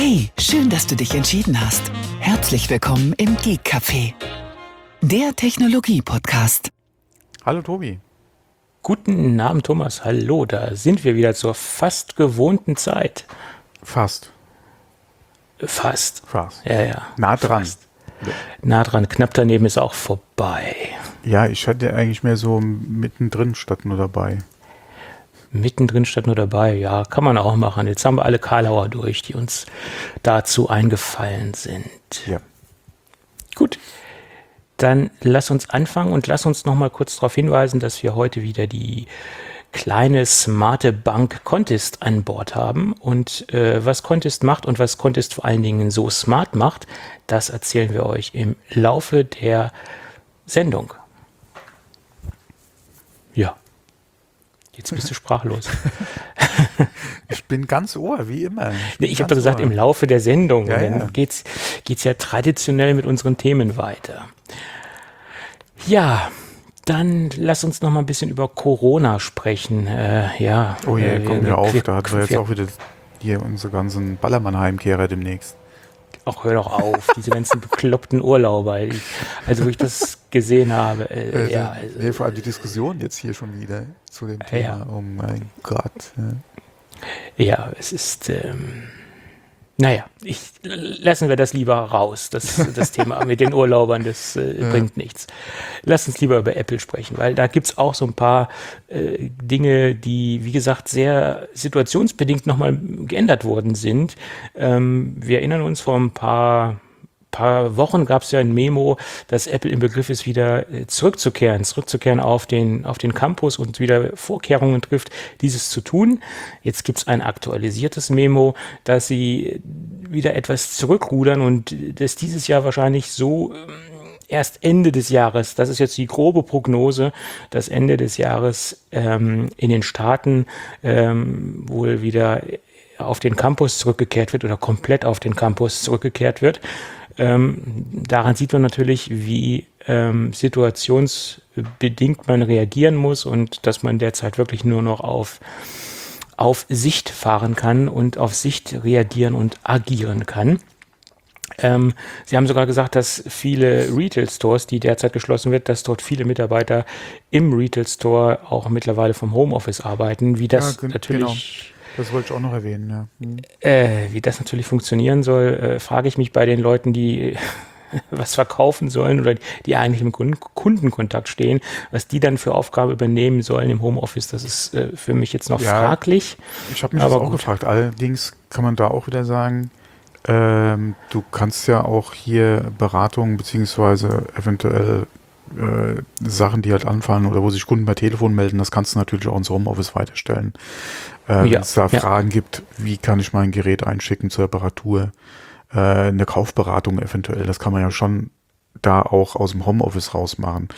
Hey, schön, dass du dich entschieden hast. Herzlich willkommen im Geek Café, der Technologie-Podcast. Hallo Tobi. Guten Abend, Thomas. Hallo, da sind wir wieder zur fast gewohnten Zeit. Fast. Fast. Fast. Ja. Nah dran. Fast. Nah dran, knapp daneben ist auch vorbei. Ja, ich hatte eigentlich mehr so mittendrin statt nur dabei. Mittendrin statt nur dabei, ja, kann man auch machen. Jetzt haben wir alle Karlauer durch, die uns dazu eingefallen sind. Ja. Gut, dann lass uns anfangen und lass uns noch mal kurz darauf hinweisen, dass wir heute wieder die kleine smarte Bank Contest an Bord haben. Und was Contest macht und was Contest vor allen Dingen so smart macht, das erzählen wir euch im Laufe der Sendung. Ja. Jetzt bist du sprachlos. Ich bin ganz Ohr, wie immer. Ich habe doch gesagt, im Laufe der Sendung. Ja, und dann geht's ja traditionell mit unseren Themen weiter. Ja, dann lass uns noch mal ein bisschen über Corona sprechen. Oh je, komm mir auf, da hatten wir jetzt auch wieder hier unsere ganzen Ballermann-Heimkehrer demnächst. Ach, hör doch auf, diese ganzen bekloppten Urlauber. Also, wo ich das gesehen habe. Vor allem die Diskussion jetzt hier schon wieder zu dem Thema. Ja. Oh mein Gott. Ja, es ist, lassen wir das lieber raus, das Thema mit den Urlaubern, das bringt nichts. Lass uns lieber über Apple sprechen, weil da gibt's auch so ein paar Dinge, die, wie gesagt, sehr situationsbedingt nochmal geändert worden sind. Wir erinnern uns, vor ein paar Wochen gab es ja ein Memo, dass Apple im Begriff ist, wieder zurückzukehren auf den Campus und wieder Vorkehrungen trifft, dieses zu tun. Jetzt gibt es ein aktualisiertes Memo, dass sie wieder etwas zurückrudern und das dieses Jahr wahrscheinlich so erst Ende des Jahres, das ist jetzt die grobe Prognose, dass Ende des Jahres in den Staaten wohl wieder auf den Campus zurückgekehrt wird oder komplett auf den Campus zurückgekehrt wird. Daran sieht man natürlich, wie situationsbedingt man reagieren muss und dass man derzeit wirklich nur noch auf Sicht fahren kann und auf Sicht reagieren und agieren kann. Sie haben sogar gesagt, dass viele Retail-Stores, die derzeit geschlossen wird, dass dort viele Mitarbeiter im Retail-Store auch mittlerweile vom Homeoffice arbeiten, wie das natürlich... Genau. Das wollte ich auch noch erwähnen, ja. Wie das natürlich funktionieren soll, frage ich mich bei den Leuten, die was verkaufen sollen oder die eigentlich im Kundenkontakt stehen, was die dann für Aufgaben übernehmen sollen im Homeoffice. Das ist für mich jetzt noch fraglich. Ich habe mich das auch gefragt. Allerdings kann man da auch wieder sagen, du kannst ja auch hier Beratungen beziehungsweise eventuell Sachen, die halt anfallen oder wo sich Kunden per Telefon melden, das kannst du natürlich auch ins Homeoffice weiterstellen. Wenn es da Fragen gibt, wie kann ich mein Gerät einschicken zur Reparatur, eine Kaufberatung eventuell, das kann man ja schon da auch aus dem Homeoffice raus machen.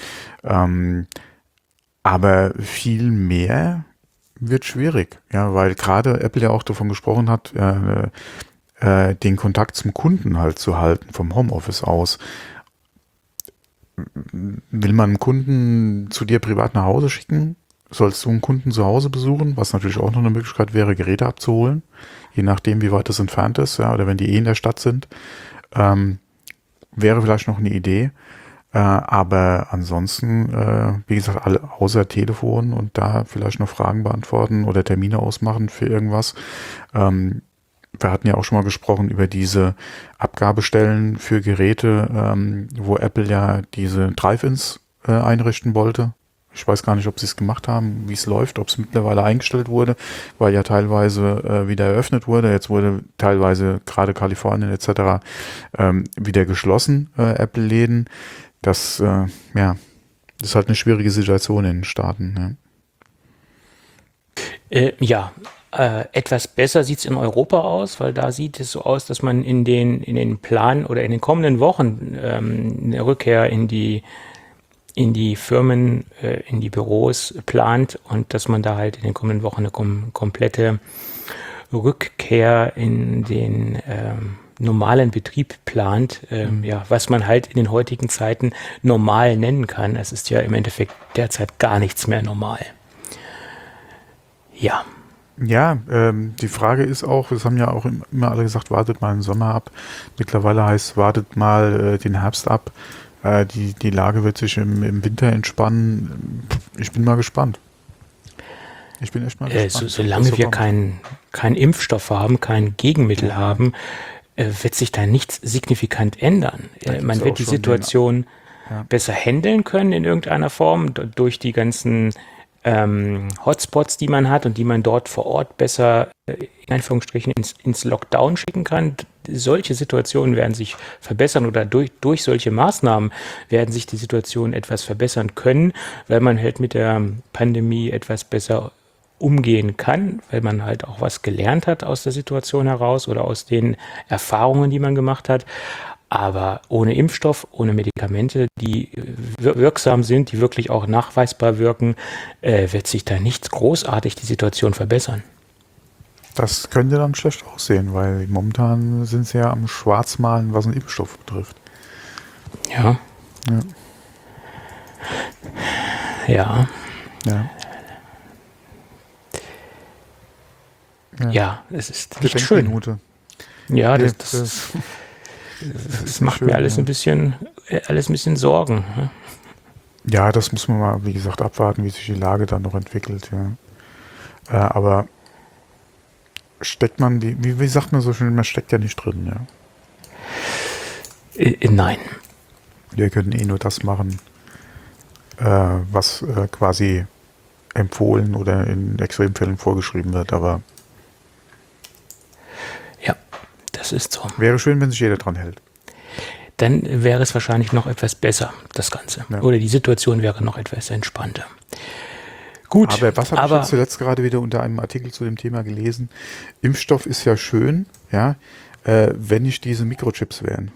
Aber viel mehr wird schwierig, ja, weil gerade Apple ja auch davon gesprochen hat, den Kontakt zum Kunden halt zu halten vom Homeoffice aus. Will man einen Kunden zu dir privat nach Hause schicken? Sollst du einen Kunden zu Hause besuchen? Was natürlich auch noch eine Möglichkeit wäre, Geräte abzuholen. Je nachdem, wie weit das entfernt ist, ja, oder wenn die in der Stadt sind. Wäre vielleicht noch eine Idee. Aber ansonsten, wie gesagt, alle außer Telefon und da vielleicht noch Fragen beantworten oder Termine ausmachen für irgendwas. Wir hatten ja auch schon mal gesprochen über diese Abgabestellen für Geräte, wo Apple ja diese Drive-Ins einrichten wollte. Ich weiß gar nicht, ob sie es gemacht haben, wie es läuft, ob es mittlerweile eingestellt wurde, weil ja teilweise wieder eröffnet wurde. Jetzt wurde teilweise gerade Kalifornien etc. Wieder geschlossen, Apple-Läden. Das ist halt eine schwierige Situation in den Staaten. Etwas besser sieht es in Europa aus, weil da sieht es so aus, dass man in den Plan oder in den kommenden Wochen eine Rückkehr in die Firmen, in die Büros plant und dass man da halt in den kommenden Wochen eine komplette Rückkehr in den normalen Betrieb plant, was man halt in den heutigen Zeiten normal nennen kann. Es ist ja im Endeffekt derzeit gar nichts mehr normal. Ja. Ja, die Frage ist auch, es haben ja auch immer alle gesagt, wartet mal den Sommer ab. Mittlerweile heißt, wartet mal den Herbst ab. Die Lage wird sich im Winter entspannen. Ich bin mal gespannt. Ich bin echt mal gespannt. Solange wir keinen Impfstoff haben, kein Gegenmittel haben, wird sich da nichts signifikant ändern. Man wird die Situation besser handeln können in irgendeiner Form durch die ganzen Hotspots, die man hat und die man dort vor Ort besser in Anführungsstrichen ins Lockdown schicken kann. Solche Situationen werden sich verbessern oder durch solche Maßnahmen werden sich die Situationen etwas verbessern können, weil man halt mit der Pandemie etwas besser umgehen kann, weil man halt auch was gelernt hat aus der Situation heraus oder aus den Erfahrungen, die man gemacht hat. Aber ohne Impfstoff, ohne Medikamente, die wirksam sind, die wirklich auch nachweisbar wirken, wird sich da nichts großartig die Situation verbessern. Das könnte dann schlecht aussehen, weil momentan sind sie ja am Schwarzmalen, was einen Impfstoff betrifft. Ja. Ja. Ja, es ist nicht schön. Minute. Ja, das macht schön, mir alles ein bisschen Sorgen. Ja, das muss man mal, wie gesagt, abwarten, wie sich die Lage dann noch entwickelt. Ja. Aber steckt man, wie sagt man so schön, man steckt ja nicht drin. Ja. Nein. Wir können nur das machen, was quasi empfohlen oder in Extremfällen vorgeschrieben wird, aber ja, das ist so. Wäre schön, wenn sich jeder dran hält. Dann wäre es wahrscheinlich noch etwas besser, das Ganze. Ja. Oder die Situation wäre noch etwas entspannter. Gut. Aber was habe ich jetzt zuletzt gerade wieder unter einem Artikel zu dem Thema gelesen? Impfstoff ist ja schön, ja, wenn nicht diese Mikrochips wären.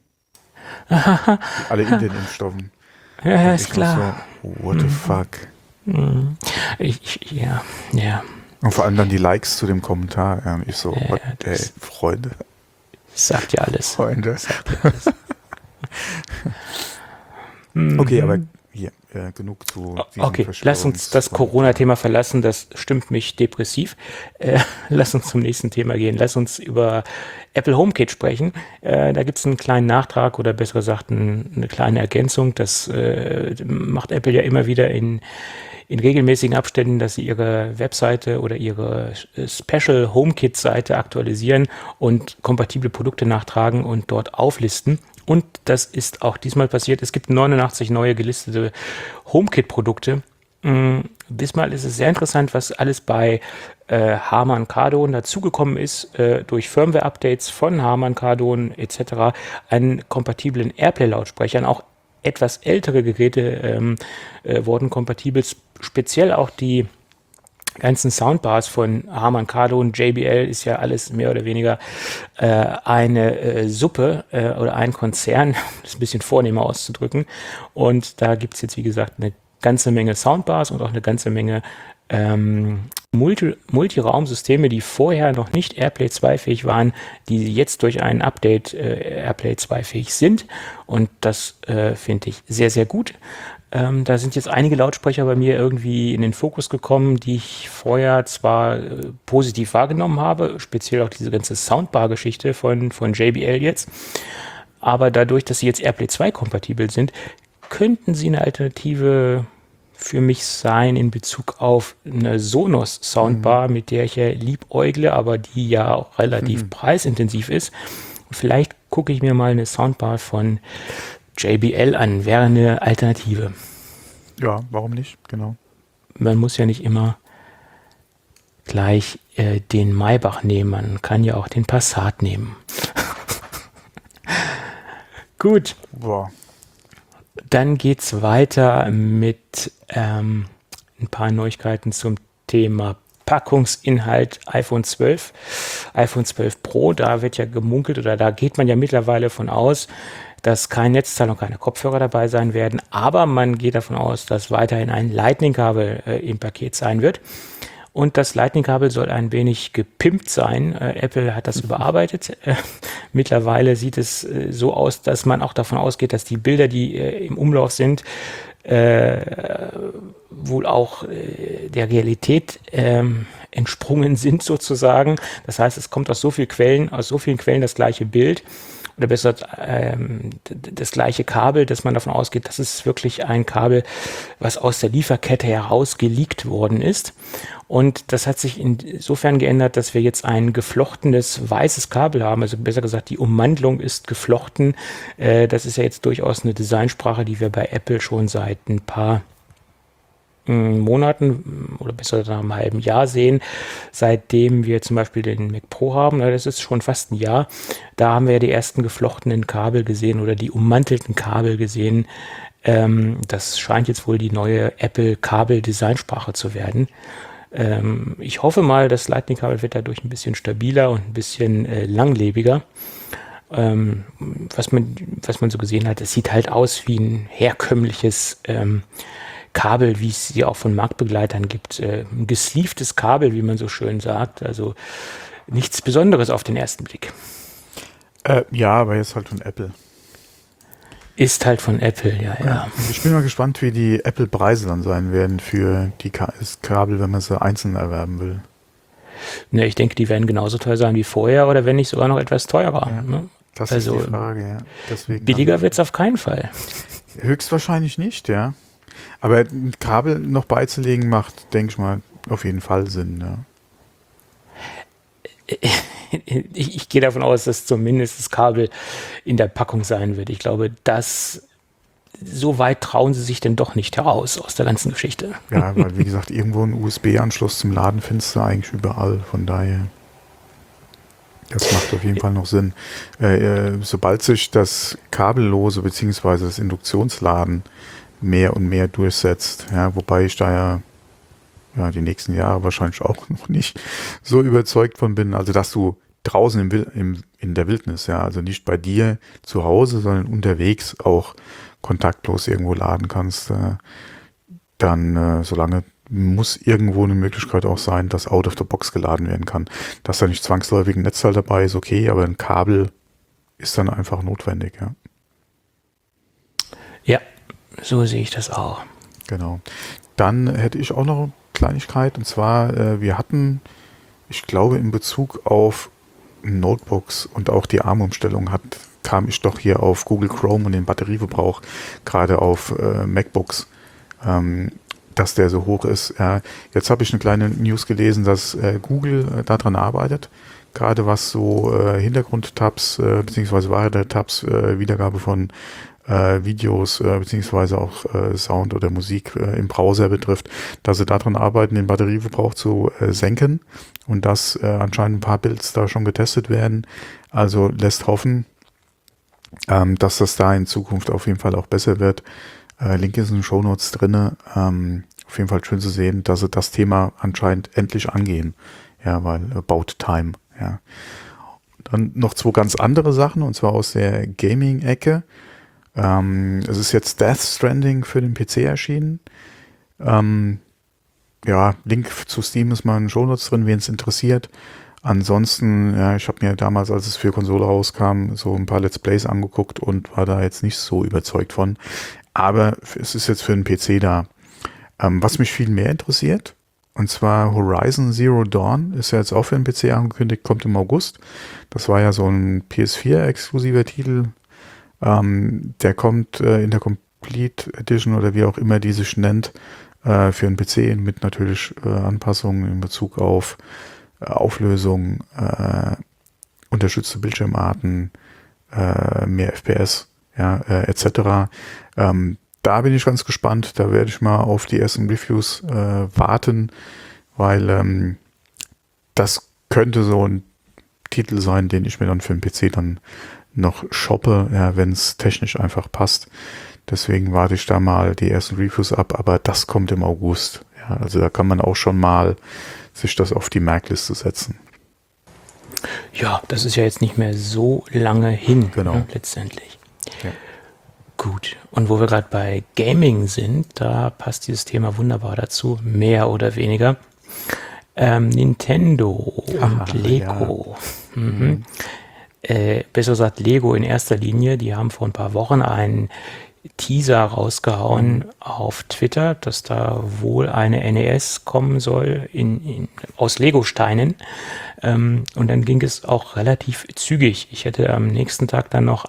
Alle in den Impfstoffen. Ja, ist klar. So, what the fuck? Ja. Und vor allem dann die Likes zu dem Kommentar. Ja, und ich so, Freunde. Sagt ja alles. Freunde. Okay, aber hier, genug zu diesem Okay, lass uns das Corona-Thema verlassen, das stimmt mich depressiv. Lass uns zum nächsten Thema gehen. Lass uns über Apple HomeKit sprechen. Da gibt es einen kleinen Nachtrag oder besser gesagt eine kleine Ergänzung. Das macht Apple ja immer wieder in regelmäßigen Abständen, dass sie ihre Webseite oder ihre Special HomeKit-Seite aktualisieren und kompatible Produkte nachtragen und dort auflisten. Und das ist auch diesmal passiert. Es gibt 89 neue gelistete HomeKit-Produkte. Diesmal ist es sehr interessant, was alles bei Harman Kardon dazugekommen ist, durch Firmware-Updates von Harman Kardon etc. an kompatiblen Airplay-Lautsprechern. Auch etwas ältere Geräte wurden kompatibel, speziell auch die ganzen Soundbars von Harman Kardon, JBL ist ja alles mehr oder weniger eine Suppe oder ein Konzern, das ist ein bisschen vornehmer auszudrücken. Und da gibt es jetzt, wie gesagt, eine ganze Menge Soundbars und auch eine ganze Menge Multiraumsysteme, die vorher noch nicht Airplay 2 fähig waren, die jetzt durch ein Update Airplay 2 fähig sind. Und das finde ich sehr, sehr gut. Da sind jetzt einige Lautsprecher bei mir irgendwie in den Fokus gekommen, die ich vorher zwar positiv wahrgenommen habe, speziell auch diese ganze Soundbar-Geschichte von JBL jetzt, aber dadurch, dass sie jetzt Airplay 2 kompatibel sind, könnten sie eine Alternative für mich sein in Bezug auf eine Sonos Soundbar, mit der ich ja liebäugle, aber die ja auch relativ preisintensiv ist. Vielleicht gucke ich mir mal eine Soundbar von JBL an, wäre eine Alternative. Ja, warum nicht? Genau. Man muss ja nicht immer gleich den Maybach nehmen, man kann ja auch den Passat nehmen. Gut. Boah. Dann geht's weiter mit ein paar Neuigkeiten zum Thema Packungsinhalt iPhone 12, iPhone 12 Pro. Da wird ja gemunkelt oder da geht man ja mittlerweile von aus, dass kein Netzteil und keine Kopfhörer dabei sein werden. Aber man geht davon aus, dass weiterhin ein Lightning-Kabel im Paket sein wird. Und das Lightning-Kabel soll ein wenig gepimpt sein. Apple hat das überarbeitet. Mittlerweile sieht es so aus, dass man auch davon ausgeht, dass die Bilder, die im Umlauf sind, wohl auch der Realität entsprungen sind sozusagen. Das heißt, es kommt aus so vielen Quellen das gleiche Bild oder besser das gleiche Kabel, dass man davon ausgeht, das ist wirklich ein Kabel, was aus der Lieferkette heraus geleakt worden ist. Und das hat sich insofern geändert, dass wir jetzt ein geflochtenes weißes Kabel haben. Also besser gesagt, die Ummantelung ist geflochten. Das ist ja jetzt durchaus eine Designsprache, die wir bei Apple schon seit ein paar Monaten oder besser nach einem halben Jahr sehen, seitdem wir zum Beispiel den Mac Pro haben. Das ist schon fast ein Jahr. Da haben wir ja die ersten geflochtenen Kabel gesehen oder die ummantelten Kabel gesehen. Das scheint jetzt wohl die neue Apple-Kabel-Designsprache zu werden. Ich hoffe mal, das Lightning-Kabel wird dadurch ein bisschen stabiler und ein bisschen langlebiger. Was man so gesehen hat, es sieht halt aus wie ein herkömmliches Kabel, wie es sie auch von Marktbegleitern gibt. Ein gesleeftes Kabel, wie man so schön sagt. Also nichts Besonderes auf den ersten Blick. Ja, aber jetzt halt von Apple. Ist halt von Apple, ja. Ich bin mal gespannt, wie die Apple-Preise dann sein werden für das Kabel, wenn man sie einzeln erwerben will. Ne, ich denke, die werden genauso teuer sein wie vorher oder wenn nicht sogar noch etwas teurer. Ja, ne? Das Also, ist die Frage, ja. Deswegen billiger wird es auf keinen Fall. Höchstwahrscheinlich nicht, ja. Aber ein Kabel noch beizulegen macht, denke ich mal, auf jeden Fall Sinn, ja. Ich gehe davon aus, dass zumindest das Kabel in der Packung sein wird. Ich glaube, so weit trauen sie sich denn doch nicht heraus aus der ganzen Geschichte. Ja, weil wie gesagt, irgendwo einen USB-Anschluss zum Laden findest du eigentlich überall. Von daher, das macht auf jeden Fall noch Sinn. Sobald sich das kabellose bzw. das Induktionsladen mehr und mehr durchsetzt, ja, wobei ich da ja die nächsten Jahre wahrscheinlich auch noch nicht so überzeugt von bin, also dass du draußen in der Wildnis, ja, also nicht bei dir zu Hause, sondern unterwegs auch kontaktlos irgendwo laden kannst, dann solange muss irgendwo eine Möglichkeit auch sein, dass out of the box geladen werden kann. Dass da nicht zwangsläufig ein Netzteil dabei ist, okay, aber ein Kabel ist dann einfach notwendig, ja. Ja, so sehe ich das auch. Genau. Dann hätte ich auch noch eine Kleinigkeit, und zwar, wir hatten, ich glaube, in Bezug auf Notebooks und auch die ARM-Umstellung kam ich doch hier auf Google Chrome und den Batterieverbrauch, gerade auf MacBooks, dass der so hoch ist. Jetzt habe ich eine kleine News gelesen, dass Google daran arbeitet, gerade was so Hintergrundtabs beziehungsweise weitere Tabs, Wiedergabe von Videos beziehungsweise auch Sound oder Musik im Browser betrifft, dass sie daran arbeiten, den Batterieverbrauch zu senken und dass anscheinend ein paar Builds da schon getestet werden. Also lässt hoffen, dass das da in Zukunft auf jeden Fall auch besser wird. Link ist in den Shownotes drinne. Auf jeden Fall schön zu sehen, dass sie das Thema anscheinend endlich angehen. Ja, weil about time. Ja. Dann noch zwei ganz andere Sachen, und zwar aus der Gaming-Ecke. Es ist jetzt Death Stranding für den PC erschienen. Ja, Link zu Steam ist mal in den Shownotes drin, wen es interessiert. Ansonsten, ja, ich habe mir damals, als es für Konsole rauskam, so ein paar Let's Plays angeguckt und war da jetzt nicht so überzeugt von. Aber es ist jetzt für den PC da. Was mich viel mehr interessiert, und zwar Horizon Zero Dawn, ist ja jetzt auch für den PC angekündigt, kommt im August. Das war ja so ein PS4-exklusiver Titel. Der kommt in der Complete Edition oder wie auch immer die sich nennt, für den PC mit natürlich Anpassungen in Bezug auf Auflösung, unterstützte Bildschirmarten, mehr FPS, ja, etc. Da bin ich ganz gespannt. Da werde ich mal auf die ersten Reviews warten, weil das könnte so ein Titel sein, den ich mir dann für den PC dann noch shoppe, ja, wenn es technisch einfach passt. Deswegen warte ich da mal die ersten Reviews ab, aber das kommt im August. Ja, also da kann man auch schon mal sich das auf die Merkliste setzen. Ja, das ist ja jetzt nicht mehr so lange hin, genau, ne, letztendlich. Ja. Gut, und wo wir gerade bei Gaming sind, da passt dieses Thema wunderbar dazu, mehr oder weniger. Nintendo und Lego. Ja. Besser gesagt Lego in erster Linie, die haben vor ein paar Wochen ein Teaser rausgehauen auf Twitter, dass da wohl eine NES kommen soll aus Lego-Steinen. Und dann ging es auch relativ zügig. Ich hätte am nächsten Tag dann noch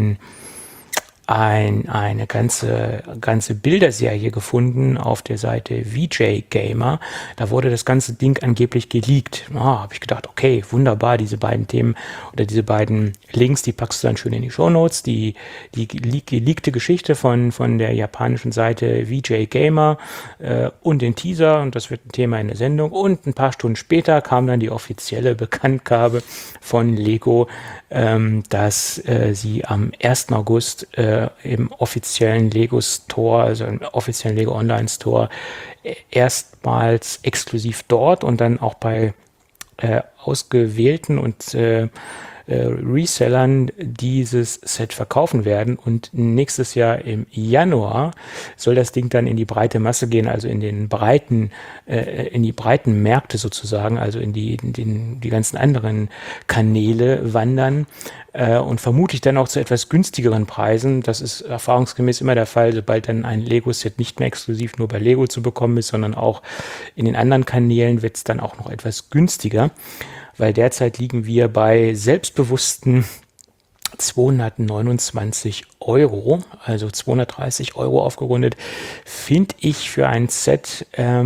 eine ganze Bilderserie gefunden auf der Seite VJ Gamer. Da wurde das ganze Ding angeblich geleakt. Habe ich gedacht, okay, wunderbar, diese beiden Themen oder diese beiden Links, die packst du dann schön in die Shownotes. Die geleakte Geschichte von der japanischen Seite VJ Gamer und den Teaser, und das wird ein Thema in der Sendung. Und ein paar Stunden später kam dann die offizielle Bekanntgabe von Lego, dass sie am 1. August im offiziellen Lego Store, also im offiziellen Lego Online Store, erstmals exklusiv dort und dann auch bei ausgewählten und Resellern dieses Set verkaufen werden. Und nächstes Jahr im Januar soll das Ding dann in die breite Masse gehen, also in die breiten Märkte sozusagen, also in die ganzen anderen Kanäle wandern. Und vermutlich dann auch zu etwas günstigeren Preisen. Das ist erfahrungsgemäß immer der Fall, sobald dann ein Lego-Set nicht mehr exklusiv nur bei Lego zu bekommen ist, sondern auch in den anderen Kanälen wird es dann auch noch etwas günstiger, weil derzeit liegen wir bei selbstbewussten 229 €, also 230 € aufgerundet, finde ich für ein Set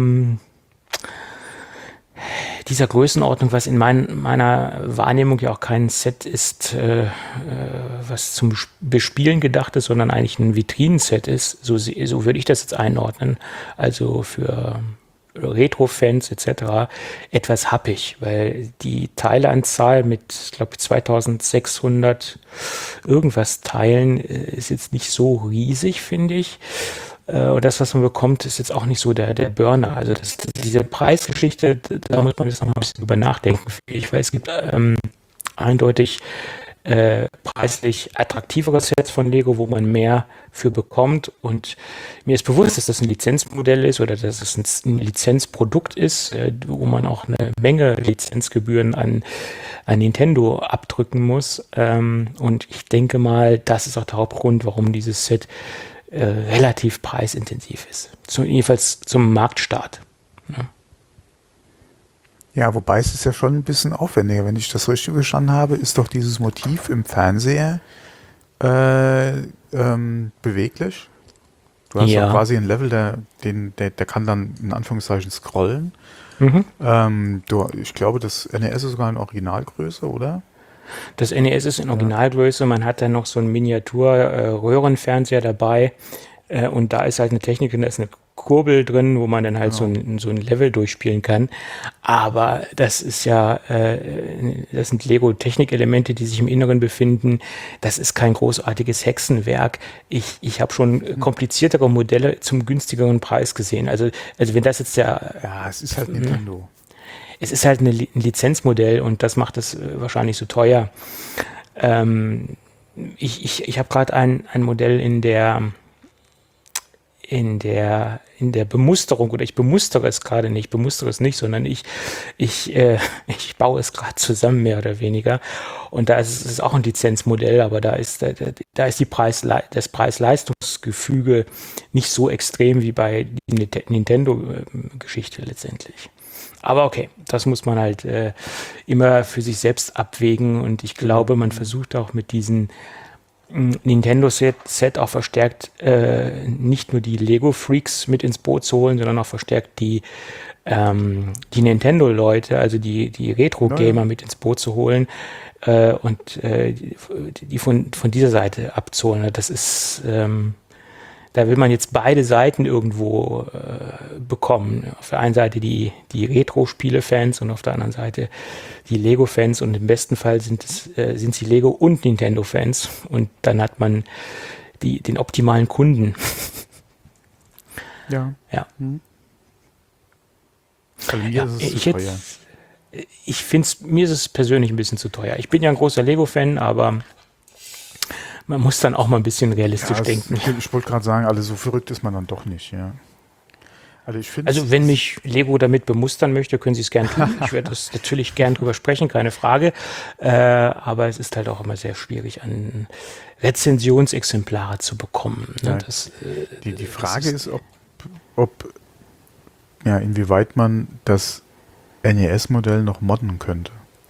dieser Größenordnung, was in meiner Wahrnehmung ja auch kein Set ist, was zum Bespielen gedacht ist, sondern eigentlich ein Vitrinenset ist. So würde ich das jetzt einordnen. Also für Retro-Fans etc. etwas happig, weil die Teileanzahl mit, ich glaube, 2600 irgendwas Teilen ist jetzt nicht so riesig, finde ich. Und das, was man bekommt, ist jetzt auch nicht so der Burner. Also diese Preisgeschichte, da muss man jetzt noch mal ein bisschen drüber nachdenken. Weil es gibt eindeutig preislich attraktivere Sets von Lego, wo man mehr für bekommt. Und mir ist bewusst, dass das ein Lizenzmodell ist oder dass es ein Lizenzprodukt ist, wo man auch eine Menge Lizenzgebühren an Nintendo abdrücken muss. Und ich denke mal, das ist auch der Hauptgrund, warum dieses Set relativ preisintensiv ist. Jedenfalls zum Marktstart. Ja. Ja, wobei es ist ja schon ein bisschen aufwendiger. Wenn ich das richtig verstanden habe, ist doch dieses Motiv im Fernseher beweglich. Du hast Ja. doch quasi ein Level, der kann dann in Anführungszeichen scrollen. Ich glaube, das NES ist sogar in Originalgröße, oder? Das NES ist in Originalgröße. Man hat dann noch so einen Miniatur-Röhrenfernseher dabei. Und da ist halt eine Technik drin, da ist eine Kurbel drin, wo man dann halt so ein Level durchspielen kann. Aber das ist ja, das sind Lego-Technikelemente, die sich im Inneren befinden. Das ist kein großartiges Hexenwerk. Ich habe schon kompliziertere Modelle zum günstigeren Preis gesehen. Also wenn das jetzt Ja, es ist halt Nintendo. Es ist halt ein Lizenzmodell und das macht es wahrscheinlich so teuer. Ich habe gerade ein Modell in der Bemusterung, oder ich bemustere es gerade nicht, sondern ich baue es gerade zusammen, mehr oder weniger. Und da ist es auch ein Lizenzmodell, aber da ist das Preis-Leistungs-Gefüge nicht so extrem wie bei der Nintendo-Geschichte letztendlich. Aber okay, das muss man halt immer für sich selbst abwägen, und ich glaube, man versucht auch mit diesen Nintendo-Set auch verstärkt nicht nur die Lego-Freaks mit ins Boot zu holen, sondern auch verstärkt die Nintendo-Leute, also die Retro-Gamer mit ins Boot zu holen und die von dieser Seite abzuholen. Das ist, da will man jetzt beide Seiten irgendwo bekommen. Auf der einen Seite die Retro-Spiele-Fans und auf der anderen Seite die Lego-Fans, und im besten Fall sind sie Lego- und Nintendo-Fans, und dann hat man den optimalen Kunden. Ja. Ja. Also mir ist es zu teuer. Mir ist es persönlich ein bisschen zu teuer. Ich bin ja ein großer Lego-Fan, aber man muss dann auch mal ein bisschen realistisch denken. Ich wollte gerade sagen, so verrückt ist man dann doch nicht, ja. Also wenn mich Lego damit bemustern möchte, können sie es gern tun. Ich werde das natürlich gern drüber sprechen, keine Frage. Aber es ist halt auch immer sehr schwierig, an Rezensionsexemplare zu bekommen. Ne? Ja, die Frage ist, inwieweit man das NES-Modell noch modden könnte.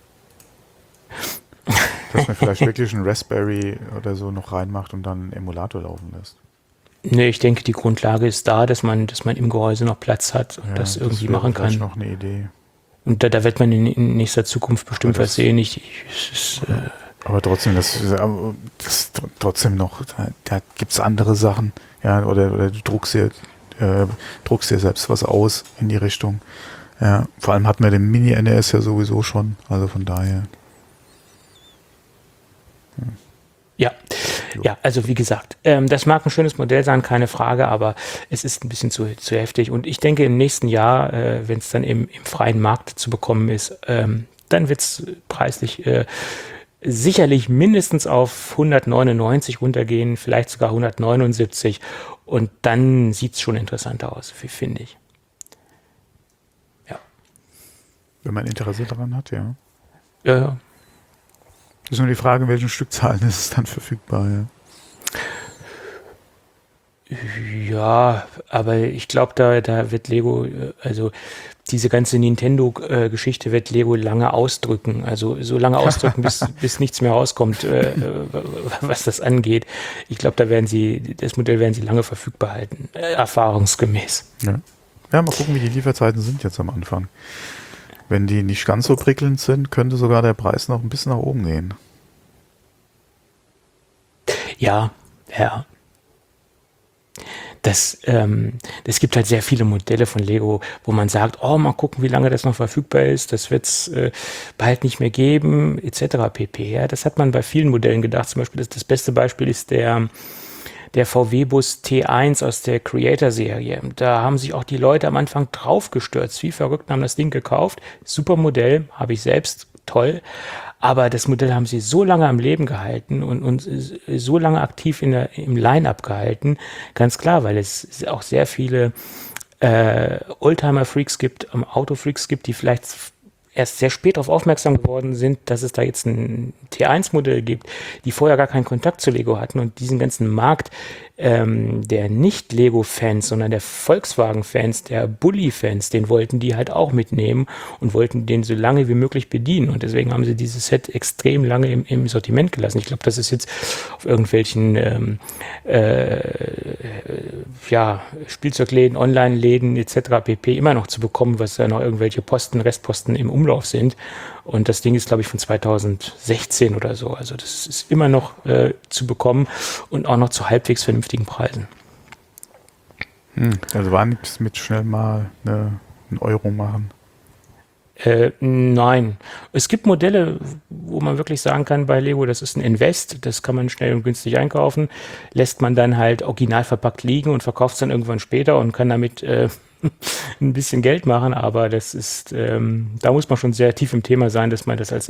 Dass man vielleicht wirklich einen Raspberry oder so noch reinmacht und dann einen Emulator laufen lässt. Nee, ich denke, die Grundlage ist da, dass man im Gehäuse noch Platz hat und das irgendwie machen kann. Das ist noch eine Idee. Und da wird man in nächster Zukunft bestimmt was sehen. Aber trotzdem, das ist trotzdem noch, da gibt es andere Sachen. Ja, oder du druckst dir selbst was aus in die Richtung. Ja, vor allem hatten wir den Mini-NES ja sowieso schon, also von daher. Ja, also wie gesagt, das mag ein schönes Modell sein, keine Frage, aber es ist ein bisschen zu heftig. Und ich denke, im nächsten Jahr, wenn es dann im freien Markt zu bekommen ist, dann wird es preislich sicherlich mindestens auf 199 runtergehen, vielleicht sogar 179. Und dann sieht es schon interessanter aus, finde ich. Ja. Wenn man Interesse daran hat, ja. Ja. Das ist nur die Frage, in welchen Stückzahlen ist es dann verfügbar, ja. Ja, aber ich glaube, da wird Lego, also diese ganze Nintendo-Geschichte wird Lego lange ausdrücken. Also so lange ausdrücken, bis nichts mehr rauskommt, was das angeht. Ich glaube, das Modell werden sie lange verfügbar halten, erfahrungsgemäß. Ja, mal gucken, wie die Lieferzeiten sind jetzt am Anfang. Wenn die nicht ganz so prickelnd sind, könnte sogar der Preis noch ein bisschen nach oben gehen. Ja. Das gibt halt sehr viele Modelle von Lego, wo man sagt, mal gucken, wie lange das noch verfügbar ist, das wird es bald nicht mehr geben, etc. pp. Ja, das hat man bei vielen Modellen gedacht. Zum Beispiel, das beste Beispiel ist der VW-Bus T1 aus der Creator-Serie. Da haben sich auch die Leute am Anfang drauf gestürzt. Wie verrückt, haben das Ding gekauft. Super Modell, habe ich selbst, toll. Aber das Modell haben sie so lange am Leben gehalten und so lange aktiv im Line-Up gehalten. Ganz klar, weil es auch sehr viele Oldtimer-Freaks gibt, Auto-Freaks gibt, die vielleicht erst sehr spät darauf aufmerksam geworden sind, dass es da jetzt ein T1-Modell gibt, die vorher gar keinen Kontakt zu Lego hatten und diesen ganzen Markt der Nicht-Lego-Fans, sondern der Volkswagen-Fans, der Bulli-Fans, den wollten die halt auch mitnehmen und wollten den so lange wie möglich bedienen. Und deswegen haben sie dieses Set extrem lange im Sortiment gelassen. Ich glaube, das ist jetzt auf irgendwelchen Spielzeugläden, Online-Läden etc. pp. Immer noch zu bekommen, was da noch irgendwelche Restposten im Umlauf sind. Und das Ding ist, glaube ich, von 2016 oder so. Also das ist immer noch zu bekommen und auch noch zu halbwegs vernünftigen Preisen. Also war nichts mit schnell mal einen Euro machen? Nein. Es gibt Modelle, wo man wirklich sagen kann bei Lego, das ist ein Invest, das kann man schnell und günstig einkaufen, lässt man dann halt original verpackt liegen und verkauft es dann irgendwann später und kann damit ein bisschen Geld machen, aber das ist, da muss man schon sehr tief im Thema sein, dass man das als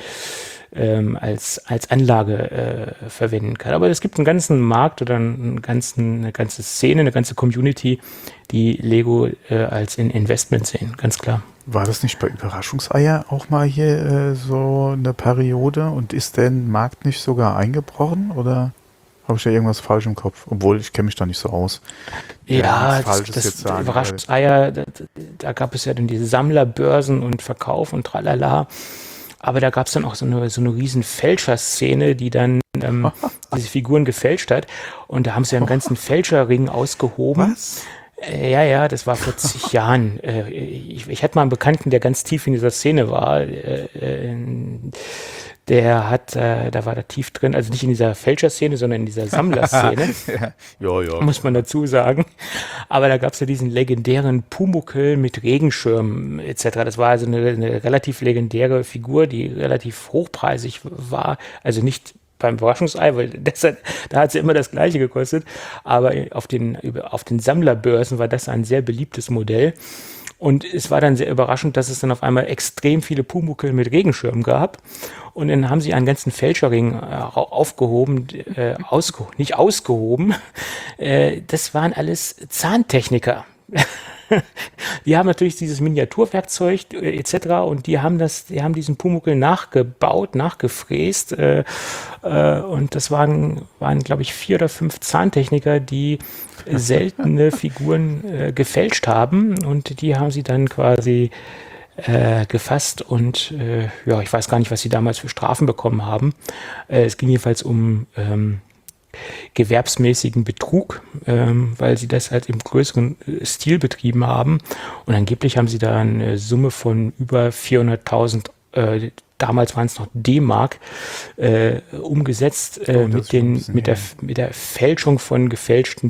Anlage verwenden kann. Aber es gibt einen ganzen Markt oder eine ganze Szene, eine ganze Community, die Lego als Investment sehen, ganz klar. War das nicht bei Überraschungseier auch mal hier so eine Periode und ist der Markt nicht sogar eingebrochen oder habe ich da irgendwas falsch im Kopf? Obwohl, ich kenne mich da nicht so aus. Ja, das Überraschungseier, da gab es ja dann diese Sammlerbörsen und Verkauf und tralala. Aber da gab es dann auch so eine riesen Fälscherszene, die dann diese Figuren gefälscht hat. Und da haben sie einen ganzen Fälscherring ausgehoben. Was? Ja, das war vor zig Jahren. Ich hatte mal einen Bekannten, der ganz tief in dieser Szene war. Da war da tief drin, also nicht in dieser Fälscherszene, sondern in dieser Sammlerszene. Ja. Muss man dazu sagen. Aber da gab es ja diesen legendären Pumuckl mit Regenschirm etc. Das war also eine relativ legendäre Figur, die relativ hochpreisig war. Also nicht beim Überraschungsei, weil da hat sie immer das Gleiche gekostet. Aber auf den Sammlerbörsen war das ein sehr beliebtes Modell. Und es war dann sehr überraschend, dass es dann auf einmal extrem viele Pumuckl mit Regenschirmen gab. Und dann haben sie einen ganzen Fälscherring aufgehoben, nicht ausgehoben. Das waren alles Zahntechniker, die haben natürlich dieses Miniaturwerkzeug etc. und die haben diesen Pumuckl nachgebaut, nachgefräst und das waren glaube ich 4 oder 5 Zahntechniker, die seltene Figuren gefälscht haben und die haben sie dann quasi gefasst und ja, ich weiß gar nicht, was sie damals für Strafen bekommen haben. Es ging jedenfalls um gewerbsmäßigen Betrug, weil sie das halt im größeren Stil betrieben haben. Und angeblich haben sie da eine Summe von über 400.000, damals waren es noch D-Mark, umgesetzt mit der Fälschung von gefälschten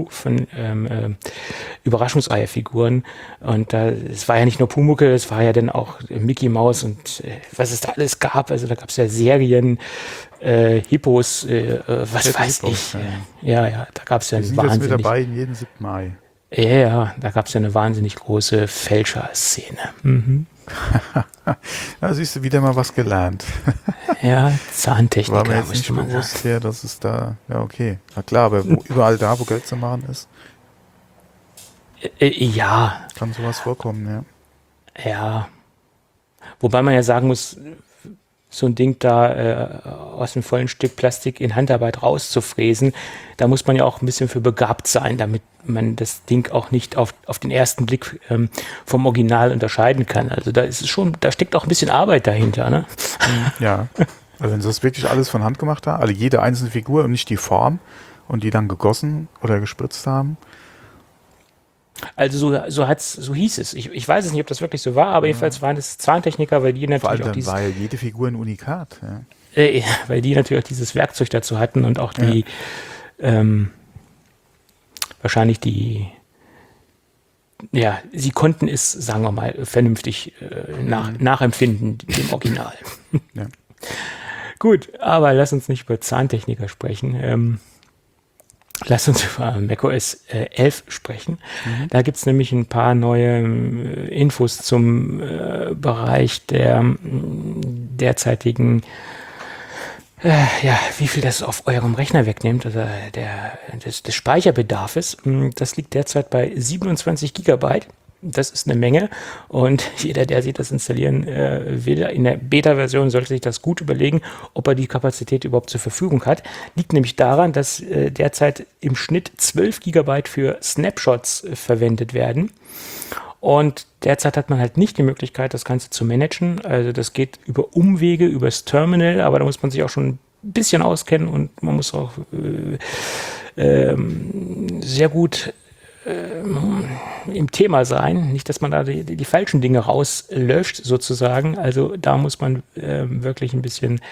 Überraschungseierfiguren. Und es war ja nicht nur Pumuckl, es war ja dann auch Mickey Mouse und was es da alles gab. Also da gab es ja Serien, Hippos, was weiß ich. Ja, da gab es ja einen wahnsinnig... Wir sind jetzt mit dabei jeden 7. Mai. Ja, da gab es ja eine wahnsinnig große Fälscher-Szene. Mhm. Da siehst du wieder mal was gelernt. Ja, Zahntechniker. War mir jetzt nicht bewusst, ja, dass es da, ja okay. Na klar, aber überall da, wo Geld zu machen ist. Ja. Kann sowas vorkommen, ja. Ja. Wobei man ja sagen muss, so ein Ding da aus einem vollen Stück Plastik in Handarbeit rauszufräsen, da muss man ja auch ein bisschen für begabt sein, damit man das Ding auch nicht auf den ersten Blick vom Original unterscheiden kann. Also da steckt auch ein bisschen Arbeit dahinter, ne? Ja, also wenn sie das wirklich alles von Hand gemacht haben, also jede einzelne Figur und nicht die Form und die dann gegossen oder gespritzt haben. Also so hieß es. Ich weiß es nicht, ob das wirklich so war, aber jedenfalls waren es Zahntechniker, weil die natürlich auch war ja jede Figur ein Unikat. Ja. Weil die natürlich auch dieses Werkzeug dazu hatten und auch die wahrscheinlich sie konnten es, sagen wir mal, vernünftig nachempfinden, dem Original. Ja. Gut, aber lass uns nicht über Zahntechniker sprechen. Lass uns über macOS 11 sprechen. Mhm. Da gibt es nämlich ein paar neue Infos zum Bereich der derzeitigen, wie viel das auf eurem Rechner wegnimmt, also des Speicherbedarfes. Das liegt derzeit bei 27 Gigabyte. Das ist eine Menge und jeder, der sich das installieren will, in der Beta-Version sollte sich das gut überlegen, ob er die Kapazität überhaupt zur Verfügung hat. Liegt nämlich daran, dass derzeit im Schnitt 12 Gigabyte für Snapshots verwendet werden und derzeit hat man halt nicht die Möglichkeit, das Ganze zu managen. Also das geht über Umwege, übers Terminal, aber da muss man sich auch schon ein bisschen auskennen und man muss auch sehr gut im Thema sein, nicht, dass man da die falschen Dinge rauslöscht sozusagen, also da muss man wirklich ein bisschen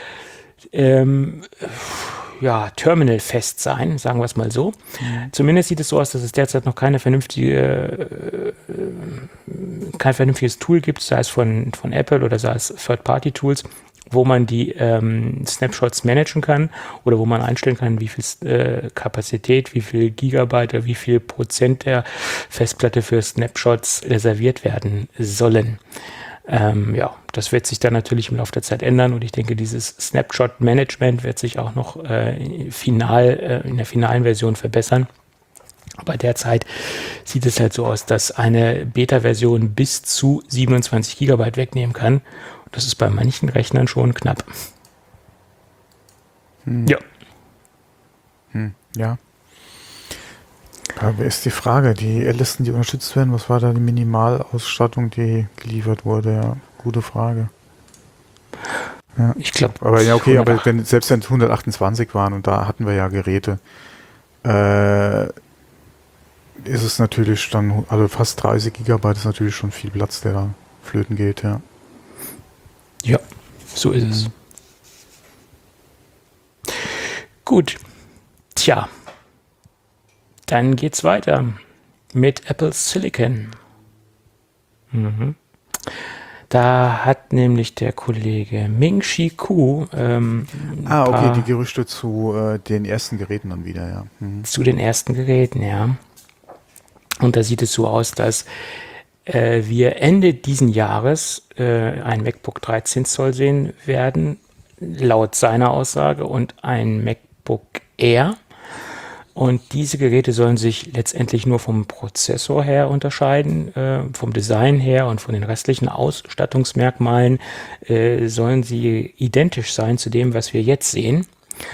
terminalfest sein, sagen wir es mal so. Mhm. Zumindest sieht es so aus, dass es derzeit noch kein vernünftiges Tool gibt, sei es von Apple oder sei es Third-Party-Tools, wo man die Snapshots managen kann oder wo man einstellen kann, wie viel Kapazität, wie viel Gigabyte oder wie viel Prozent der Festplatte für Snapshots reserviert werden sollen. Das wird sich dann natürlich im Laufe der Zeit ändern und ich denke, dieses Snapshot-Management wird sich auch noch in der finalen Version verbessern. Aber derzeit sieht es halt so aus, dass eine Beta-Version bis zu 27 Gigabyte wegnehmen kann. Das ist bei manchen Rechnern schon knapp. Ja. Ja. Aber ist die Frage, die Listen, die unterstützt werden, was war da die Minimalausstattung, die geliefert wurde? Ja, gute Frage. Ja. Ich glaube. Aber ja, okay, aber selbst wenn es 128 waren und da hatten wir ja Geräte, ist es natürlich dann, also fast 30 Gigabyte ist natürlich schon viel Platz, der da flöten geht, ja. Ja, so ist es. Gut. Tja. Dann geht's weiter mit Apple Silicon. Mhm. Da hat nämlich der Kollege Ming-Chi Kuo okay, die Gerüchte zu den ersten Geräten dann wieder, ja. Mhm. Zu den ersten Geräten, ja. Und da sieht es so aus, dass wir Ende diesen Jahres ein MacBook 13 Zoll sehen werden, laut seiner Aussage, und ein MacBook Air. Und diese Geräte sollen sich letztendlich nur vom Prozessor her unterscheiden, vom Design her und von den restlichen Ausstattungsmerkmalen sollen sie identisch sein zu dem, was wir jetzt sehen.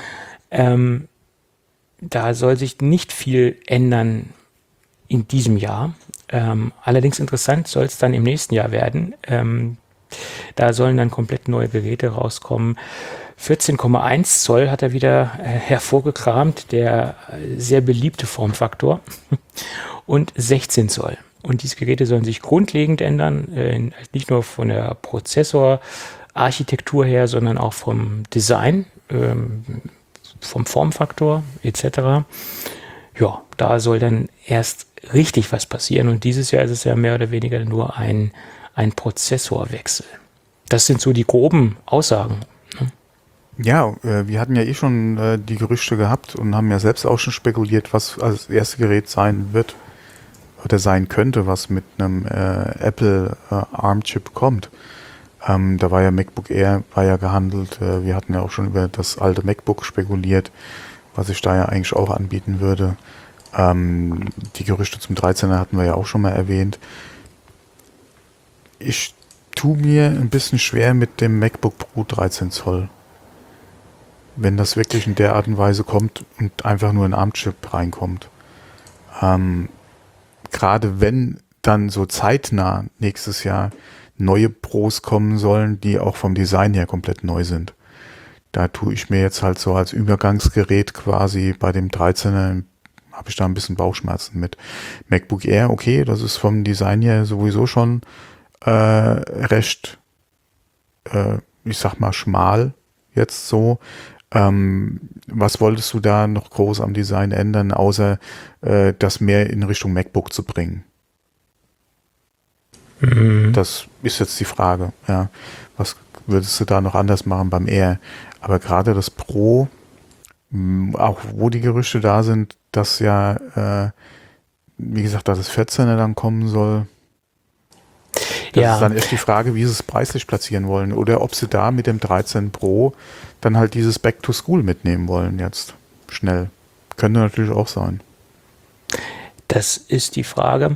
Da soll sich nicht viel ändern in diesem Jahr. Allerdings interessant soll es dann im nächsten Jahr werden. Da sollen dann komplett neue Geräte rauskommen. 14,1 Zoll hat er wieder hervorgekramt, der sehr beliebte Formfaktor. Und 16 Zoll. Und diese Geräte sollen sich grundlegend ändern, nicht nur von der Prozessorarchitektur her, sondern auch vom Design, vom Formfaktor etc. Ja, da soll dann erst richtig was passieren. Und dieses Jahr ist es ja mehr oder weniger nur ein Prozessorwechsel. Das sind so die groben Aussagen. Ja, wir hatten ja eh schon die Gerüchte gehabt und haben ja selbst auch schon spekuliert, was als erste Gerät sein wird oder sein könnte, was mit einem Apple ARM-Chip kommt. Da war ja MacBook Air, war ja gehandelt. Wir hatten ja auch schon über das alte MacBook spekuliert, was sich da ja eigentlich auch anbieten würde. Die Gerüchte zum 13er hatten wir ja auch schon mal erwähnt. Ich tue mir ein bisschen schwer mit dem MacBook Pro 13 Zoll. Wenn das wirklich in der Art und Weise kommt und einfach nur ein ARM-Chip reinkommt. Gerade wenn dann so zeitnah nächstes Jahr neue Pros kommen sollen, die auch vom Design her komplett neu sind. Da tue ich mir jetzt halt so als Übergangsgerät quasi bei dem 13er, habe ich da ein bisschen Bauchschmerzen mit. MacBook Air, okay, das ist vom Design her sowieso schon recht, ich sag mal, schmal jetzt so. Was wolltest du da noch groß am Design ändern, außer das mehr in Richtung MacBook zu bringen? Das ist jetzt die Frage. Ja. Was würdest du da noch anders machen beim Air? Aber gerade das Pro, auch wo die Gerüchte da sind, dass ja, wie gesagt, dass das 14er dann kommen soll. Das ist dann echt die Frage, wie sie es preislich platzieren wollen oder ob sie da mit dem 13 Pro dann halt dieses Back to School mitnehmen wollen jetzt schnell. Könnte natürlich auch sein. Das ist die Frage.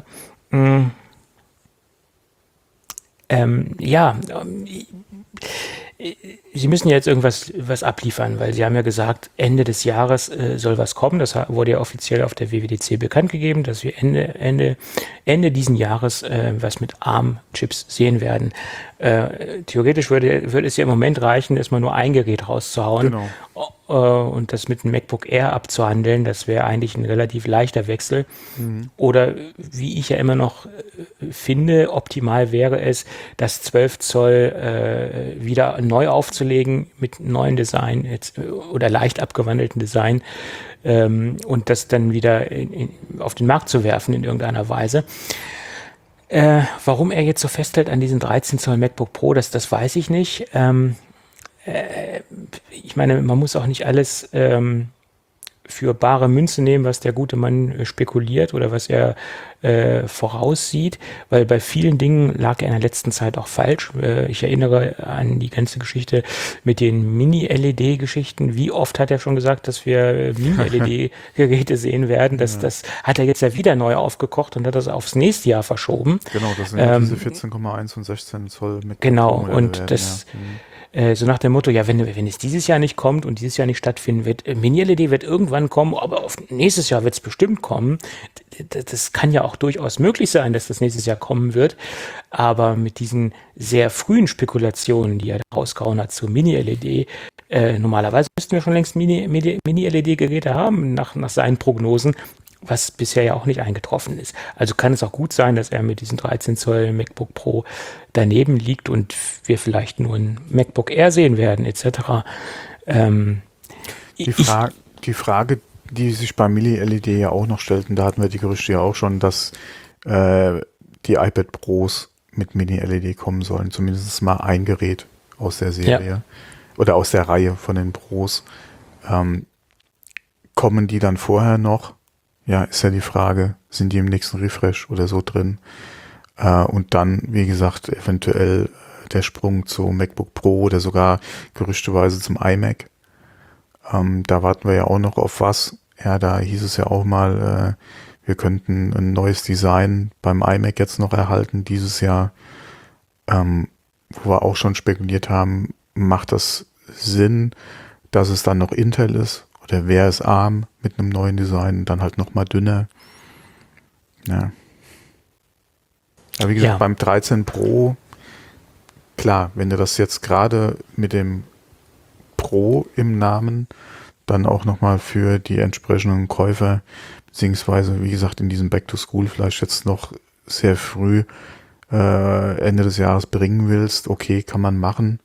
Sie müssen ja jetzt was abliefern, weil Sie haben ja gesagt, Ende des Jahres soll was kommen. Das wurde ja offiziell auf der WWDC bekannt gegeben, dass wir Ende diesen Jahres was mit ARM-Chips sehen werden. Theoretisch würde es ja im Moment reichen, erstmal nur ein Gerät rauszuhauen. Genau. Und das mit einem MacBook Air abzuhandeln. Das wäre eigentlich ein relativ leichter Wechsel. Oder wie ich ja immer noch finde, optimal wäre es, das 12 Zoll wieder neu aufzulegen mit neuen Design oder leicht abgewandelten Design und das dann wieder auf den Markt zu werfen in irgendeiner Weise. Warum er jetzt so festhält an diesen 13 Zoll MacBook Pro, das weiß ich nicht. Ich meine, man muss auch nicht alles für bare Münze nehmen, was der gute Mann spekuliert oder was er voraussieht, weil bei vielen Dingen lag er in der letzten Zeit auch falsch. Ich erinnere an die ganze Geschichte mit den Mini-LED-Geschichten. Wie oft hat er schon gesagt, dass wir Mini-LED-Geräte sehen werden? Das hat er jetzt ja wieder neu aufgekocht und hat das aufs nächste Jahr verschoben. Genau, das sind ja diese 14,1 und 16 Zoll mit. Genau, und das so nach dem Motto, ja, wenn es dieses Jahr nicht kommt und dieses Jahr nicht stattfinden wird, Mini-LED wird irgendwann kommen, aber nächstes Jahr wird es bestimmt kommen. Das kann ja auch durchaus möglich sein, dass das nächstes Jahr kommen wird. Aber mit diesen sehr frühen Spekulationen, die er rausgehauen hat zu Mini-LED, normalerweise müssten wir schon längst Mini-LED-Geräte haben, nach seinen Prognosen, was bisher ja auch nicht eingetroffen ist. Also kann es auch gut sein, dass er mit diesem 13 Zoll MacBook Pro daneben liegt und wir vielleicht nur ein MacBook Air sehen werden, etc. Die Frage, die sich bei Mini-LED ja auch noch stellten, da hatten wir die Gerüchte ja auch schon, dass die iPad Pros mit Mini-LED kommen sollen. Zumindest mal ein Gerät aus der Serie oder aus der Reihe von den Pros. Kommen die dann vorher noch? Ja, ist ja die Frage, sind die im nächsten Refresh oder so drin? Und dann, wie gesagt, eventuell der Sprung zu MacBook Pro oder sogar gerüchteweise zum iMac. Da warten wir ja auch noch auf was. Ja, da hieß es ja auch mal, wir könnten ein neues Design beim iMac jetzt noch erhalten dieses Jahr, wo wir auch schon spekuliert haben, macht das Sinn, dass es dann noch Intel ist? Oder wäre es ARM mit einem neuen Design, dann halt nochmal dünner? Ja. Aber wie gesagt, beim 13 Pro, klar, wenn du das jetzt gerade mit dem Pro im Namen dann auch nochmal für die entsprechenden Käufer, beziehungsweise wie gesagt in diesem Back to School vielleicht jetzt noch sehr früh Ende des Jahres bringen willst, okay, kann man machen.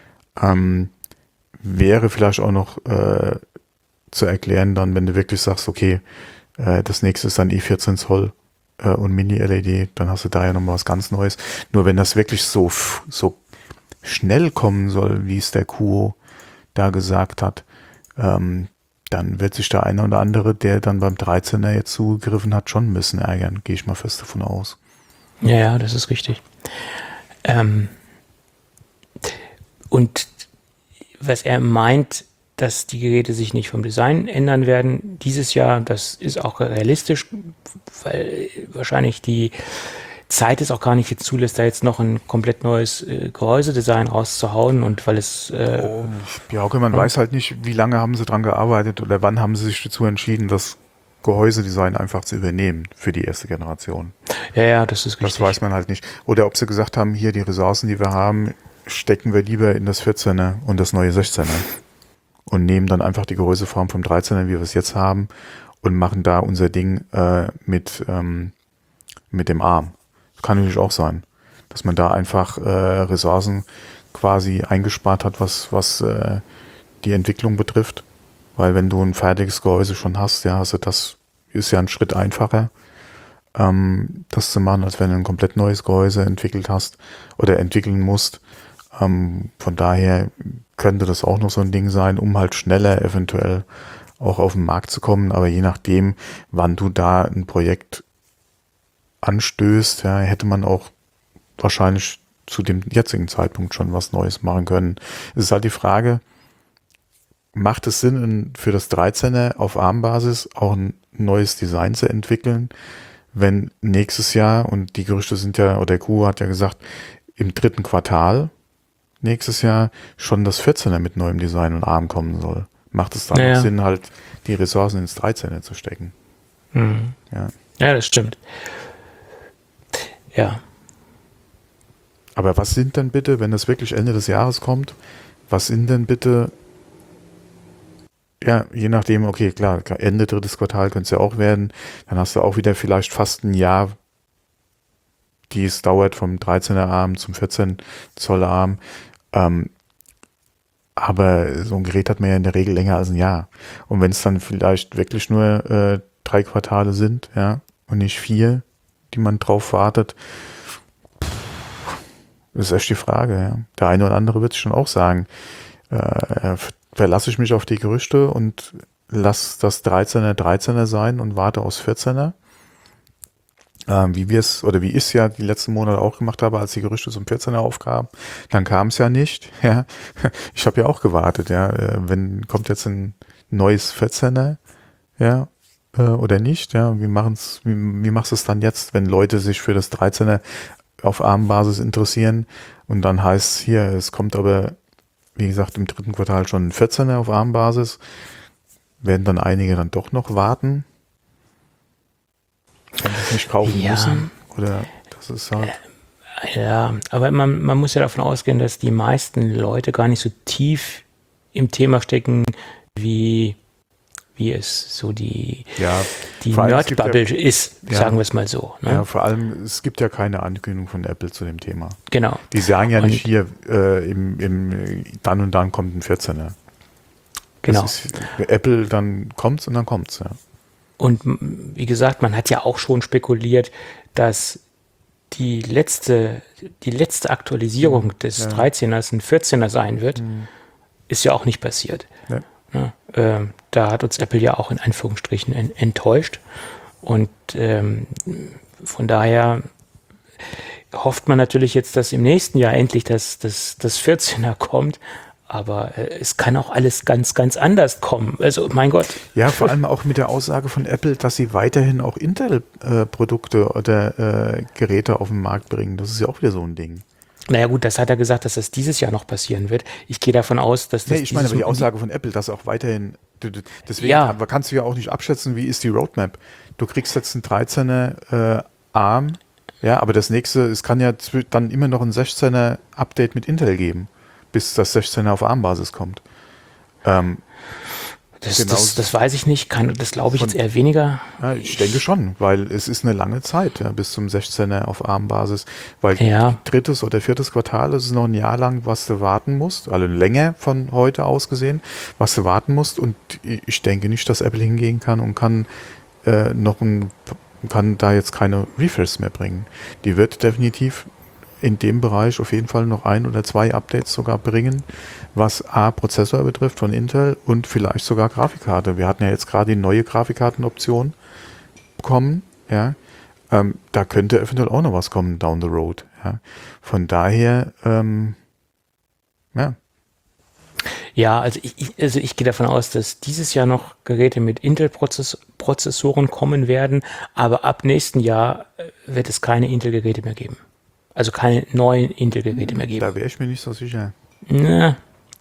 Wäre vielleicht auch noch zu erklären dann, wenn du wirklich sagst, okay, das nächste ist dann 14 Zoll und Mini-LED, dann hast du da ja nochmal was ganz Neues. Nur wenn das wirklich so schnell kommen soll, wie es der Kuo da gesagt hat, dann wird sich der eine oder andere, der dann beim 13er jetzt zugegriffen hat, schon ein bisschen ärgern. Gehe ich mal fest davon aus. Ja, das ist richtig. Und was er meint, dass die Geräte sich nicht vom Design ändern werden dieses Jahr, das ist auch realistisch, weil wahrscheinlich die Zeit es auch gar nicht jetzt zulässt, da jetzt noch ein komplett neues Gehäusedesign rauszuhauen und weil es... ja, okay, man weiß halt nicht, wie lange haben sie dran gearbeitet oder wann haben sie sich dazu entschieden, das Gehäusedesign einfach zu übernehmen für die erste Generation. Ja, das ist richtig. Das weiß man halt nicht. Oder ob sie gesagt haben, hier die Ressourcen, die wir haben, stecken wir lieber in das 14er und das neue 16er und nehmen dann einfach die Gehäuseform vom 13er, wie wir es jetzt haben, und machen da unser Ding mit dem ARM. Das kann natürlich auch sein, dass man da einfach Ressourcen quasi eingespart hat, was die Entwicklung betrifft. Weil wenn du ein fertiges Gehäuse schon hast, ja, also das ist ja ein Schritt einfacher, das zu machen, als wenn du ein komplett neues Gehäuse entwickelt hast oder entwickeln musst. Von daher könnte das auch noch so ein Ding sein, um halt schneller eventuell auch auf den Markt zu kommen. Aber je nachdem, wann du da ein Projekt anstößt, ja, hätte man auch wahrscheinlich zu dem jetzigen Zeitpunkt schon was Neues machen können. Es ist halt die Frage, macht es Sinn, für das 13er auf ARM-Basis auch ein neues Design zu entwickeln, wenn nächstes Jahr, und die Gerüchte sind ja, oder der Kuo hat ja gesagt, im 3. Quartal nächstes Jahr schon das 14er mit neuem Design und ARM kommen soll? Macht es dann noch Sinn, halt die Ressourcen ins 13er zu stecken? Mhm. Ja, das stimmt. Ja. Aber was sind denn bitte, wenn das wirklich Ende des Jahres kommt, was sind denn bitte, ja, je nachdem, okay, klar, Ende 3. Quartal könnte es ja auch werden, dann hast du auch wieder vielleicht fast ein Jahr, die es dauert vom 13er ARM zum 14 Zoll ARM, aber so ein Gerät hat man ja in der Regel länger als ein Jahr. Und wenn es dann vielleicht wirklich nur 3 Quartale sind, ja, und nicht 4, die man drauf wartet, ist echt die Frage, ja. Der eine oder andere wird sich schon auch sagen, verlasse ich mich auf die Gerüchte und lass das 13er sein und warte aufs 14er. Wie ich es ja die letzten Monate auch gemacht habe, als die Gerüchte zum 14er aufkamen, dann kam es ja nicht. Ja. Ich habe ja auch gewartet, ja. Kommt jetzt ein neues 14er, ja, oder nicht, ja. Wie machst du es dann jetzt, wenn Leute sich für das 13er auf ARM-Basis interessieren und dann heißt es hier, es kommt aber, wie gesagt, im 3. Quartal schon ein 14er auf ARM-Basis, werden dann einige dann doch noch warten? Wenn sie es nicht kaufen müssen? Oder das ist halt... Ja, aber man muss ja davon ausgehen, dass die meisten Leute gar nicht so tief im Thema stecken, wie es so die Nerd-Bubble ist, sagen wir es mal so. Ne? Ja, vor allem, es gibt ja keine Ankündigung von Apple zu dem Thema. Genau. Die sagen ja nicht hier, dann und dann kommt ein 14er. Genau. Apple, dann kommt's und dann kommt's, ja. Und wie gesagt, man hat ja auch schon spekuliert, dass die letzte Aktualisierung des 13ers ein 14er sein wird, ist ja auch nicht passiert. Ja. Ja, da hat uns Apple ja auch in Anführungsstrichen enttäuscht. Und von daher hofft man natürlich jetzt, dass im nächsten Jahr endlich das 14er kommt. aber es kann auch alles ganz, ganz anders kommen. Also, mein Gott. Ja, vor allem auch mit der Aussage von Apple, dass sie weiterhin auch Intel-Produkte oder Geräte auf den Markt bringen. Das ist ja auch wieder so ein Ding. Naja gut, das hat er gesagt, dass das dieses Jahr noch passieren wird. Ich gehe davon aus, dass das... Nee, ich meine aber die Aussage von Apple, dass auch weiterhin... Deswegen kannst du ja auch nicht abschätzen, wie ist die Roadmap. Du kriegst jetzt einen 13er ARM, ja, aber das nächste, es kann ja dann immer noch ein 16er Update mit Intel geben, bis das 16er auf ARM-Basis kommt. Das weiß ich nicht, das glaube ich jetzt eher weniger. Ja, ich denke schon, weil es ist eine lange Zeit, ja, bis zum 16er auf ARM-Basis, weil drittes oder viertes Quartal, das ist noch ein Jahr lang, was du warten musst, also länger von heute aus gesehen, was du warten musst, und ich denke nicht, dass Apple hingehen kann und kann da jetzt keine Refresh mehr bringen. Die wird definitiv in dem Bereich auf jeden Fall noch 1 oder 2 Updates sogar bringen, was Prozessor betrifft von Intel und vielleicht sogar Grafikkarte. Wir hatten ja jetzt gerade die neue Grafikkartenoption bekommen, ja. Da könnte eventuell auch noch was kommen down the road, ja. Von daher, ja. Ja, also ich gehe davon aus, dass dieses Jahr noch Geräte mit Intel-Prozessoren kommen werden, aber ab nächsten Jahr wird es keine Intel-Geräte mehr geben. Also keine neuen Intel-Geräte mehr geben. Da wäre ich mir nicht so sicher. Na,